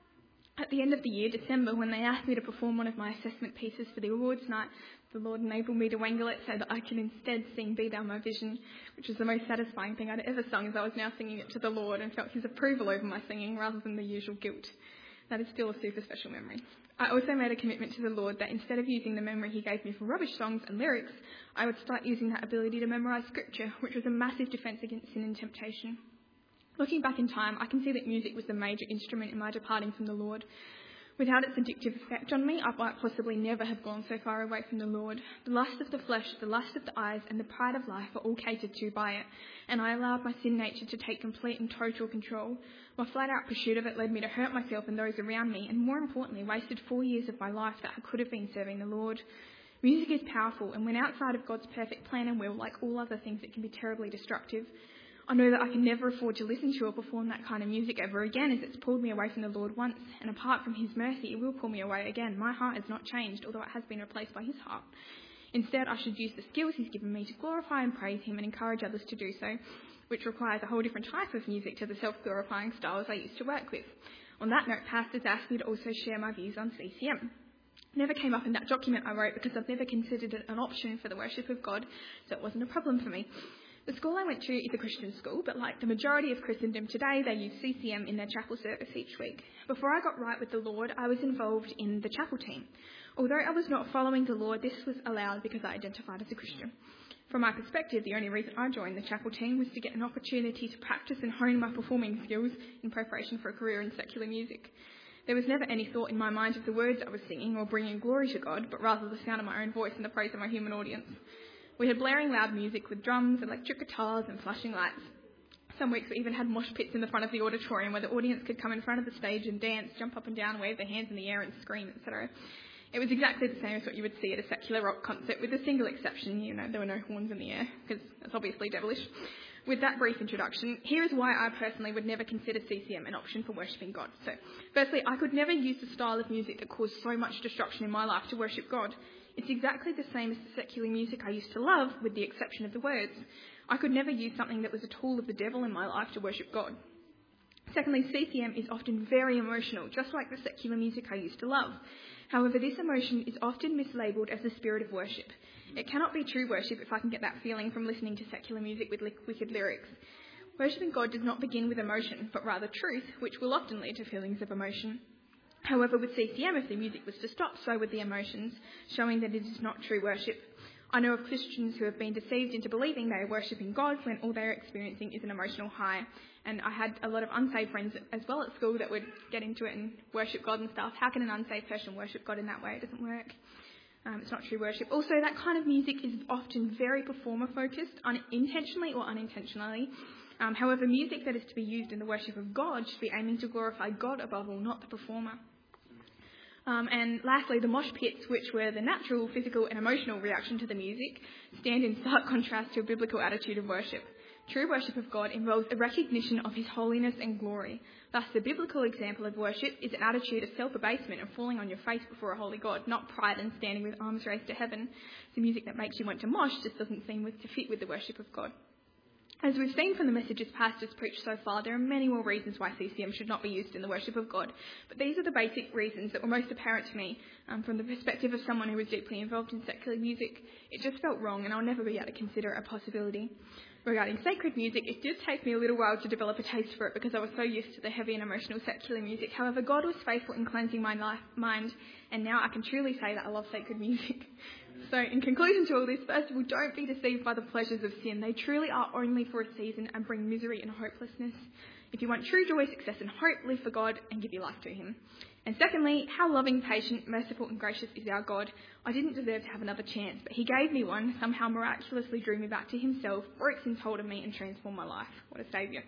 At the end of the year, December, when they asked me to perform one of my assessment pieces for the awards night, the Lord enabled me to wangle it so that I could instead sing Be Thou My Vision, which was the most satisfying thing I'd ever sung, as I was now singing it to the Lord and felt his approval over my singing rather than the usual guilt. That is still a super special memory. I also made a commitment to the Lord that instead of using the memory he gave me for rubbish songs and lyrics, I would start using that ability to memorise scripture, which was a massive defence against sin and temptation. Looking back in time, I can see that music was the major instrument in my departing from the Lord. Without its addictive effect on me, I might possibly never have gone so far away from the Lord. The lust of the flesh, the lust of the eyes, and the pride of life were all catered to by it, and I allowed my sin nature to take complete and total control. My flat-out pursuit of it led me to hurt myself and those around me, and more importantly, wasted four years of my life that I could have been serving the Lord. Music is powerful, and when outside of God's perfect plan and will, like all other things, it can be terribly destructive. I know that I can never afford to listen to or perform that kind of music ever again, as it's pulled me away from the Lord once, and apart from his mercy, it will pull me away again. My heart has not changed, although it has been replaced by his heart. Instead, I should use the skills he's given me to glorify and praise him and encourage others to do so, which requires a whole different type of music to the self-glorifying styles I used to work with. On that note, pastors asked me to also share my views on C C M. Never came up in that document I wrote because I've never considered it an option for the worship of God, so it wasn't a problem for me. The school I went to is a Christian school, but like the majority of Christendom today, they use C C M in their chapel service each week. Before I got right with the Lord, I was involved in the chapel team. Although I was not following the Lord, this was allowed because I identified as a Christian. From my perspective, the only reason I joined the chapel team was to get an opportunity to practice and hone my performing skills in preparation for a career in secular music. There was never any thought in my mind of the words I was singing or bringing glory to God, but rather the sound of my own voice and the praise of my human audience. We had blaring loud music with drums, electric guitars and flashing lights. Some weeks we even had mosh pits in the front of the auditorium where the audience could come in front of the stage and dance, jump up and down, wave their hands in the air and scream, et cetera. It was exactly the same as what you would see at a secular rock concert, with a single exception. You know, there were no horns in the air, because that's obviously devilish. With that brief introduction, here is why I personally would never consider C C M an option for worshipping God. So, firstly, I could never use the style of music that caused so much destruction in my life to worship God. It's exactly the same as the secular music I used to love, with the exception of the words. I could never use something that was a tool of the devil in my life to worship God. Secondly, C C M is often very emotional, just like the secular music I used to love. However, this emotion is often mislabelled as the spirit of worship. It cannot be true worship if I can get that feeling from listening to secular music with li- wicked lyrics. Worshipping God does not begin with emotion, but rather truth, which will often lead to feelings of emotion. However, with C C M, if the music was to stop, so would the emotions, showing that it is not true worship. I know of Christians who have been deceived into believing they are worshipping God when all they are experiencing is an emotional high. And I had a lot of unsaved friends as well at school that would get into it and worship God and stuff. How can an unsaved person worship God in that way? It doesn't work. Um, it's not true worship. Also, that kind of music is often very performer-focused, unintentionally or unintentionally. Um, however, music that is to be used in the worship of God should be aiming to glorify God above all, not the performer. Um, and lastly, the mosh pits, which were the natural, physical and emotional reaction to the music, stand in stark contrast to a biblical attitude of worship. True worship of God involves a recognition of his holiness and glory. Thus, the biblical example of worship is an attitude of self-abasement and falling on your face before a holy God, not pride and standing with arms raised to heaven. The music that makes you want to mosh just doesn't seem to fit with the worship of God. As we've seen from the messages pastors preached so far, there are many more reasons why C C M should not be used in the worship of God. But these are the basic reasons that were most apparent to me um, from the perspective of someone who was deeply involved in secular music. It just felt wrong, and I'll never be able to consider it a possibility. Regarding sacred music, it did take me a little while to develop a taste for it because I was so used to the heavy and emotional secular music. However, God was faithful in cleansing my life, mind, and now I can truly say that I love sacred music. So, in conclusion to all this, first of all, don't be deceived by the pleasures of sin. They truly are only for a season and bring misery and hopelessness. If you want true joy, success and hope, live for God and give your life to him. And secondly, how loving, patient, merciful and gracious is our God. I didn't deserve to have another chance, but he gave me one, somehow miraculously drew me back to himself, broke sin's hold of me and transformed my life. What a saviour.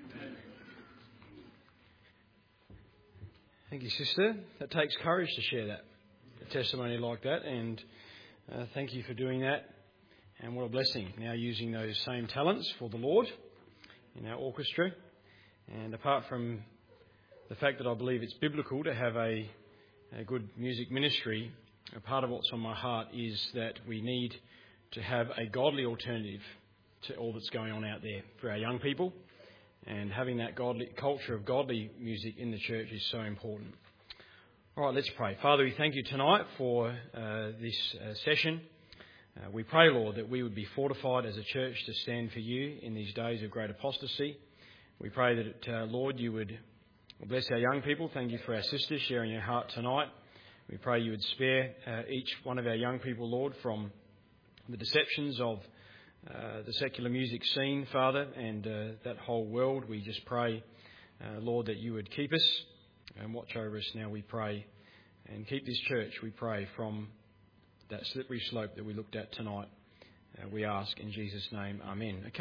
Thank you, sister. That takes courage to share that, a testimony like that, and uh, thank you for doing that. And what a blessing, now using those same talents for the Lord in our orchestra. And apart from the fact that I believe it's biblical to have a, a good music ministry, a part of what's on my heart is that we need to have a godly alternative to all that's going on out there for our young people. And having that godly culture of godly music in the church is so important. All right, let's pray. Father, we thank you tonight for uh, this uh, session. Uh, we pray, Lord, that we would be fortified as a church to stand for you in these days of great apostasy. We pray that, uh, Lord, you would bless our young people. Thank you for our sisters sharing your heart tonight. We pray you would spare uh, each one of our young people, Lord, from the deceptions of uh, the secular music scene, Father, and uh, that whole world. We just pray, uh, Lord, that you would keep us and watch over us now, we pray, and keep this church, we pray, from that slippery slope that we looked at tonight. Uh, we ask in Jesus' name, amen. Okay.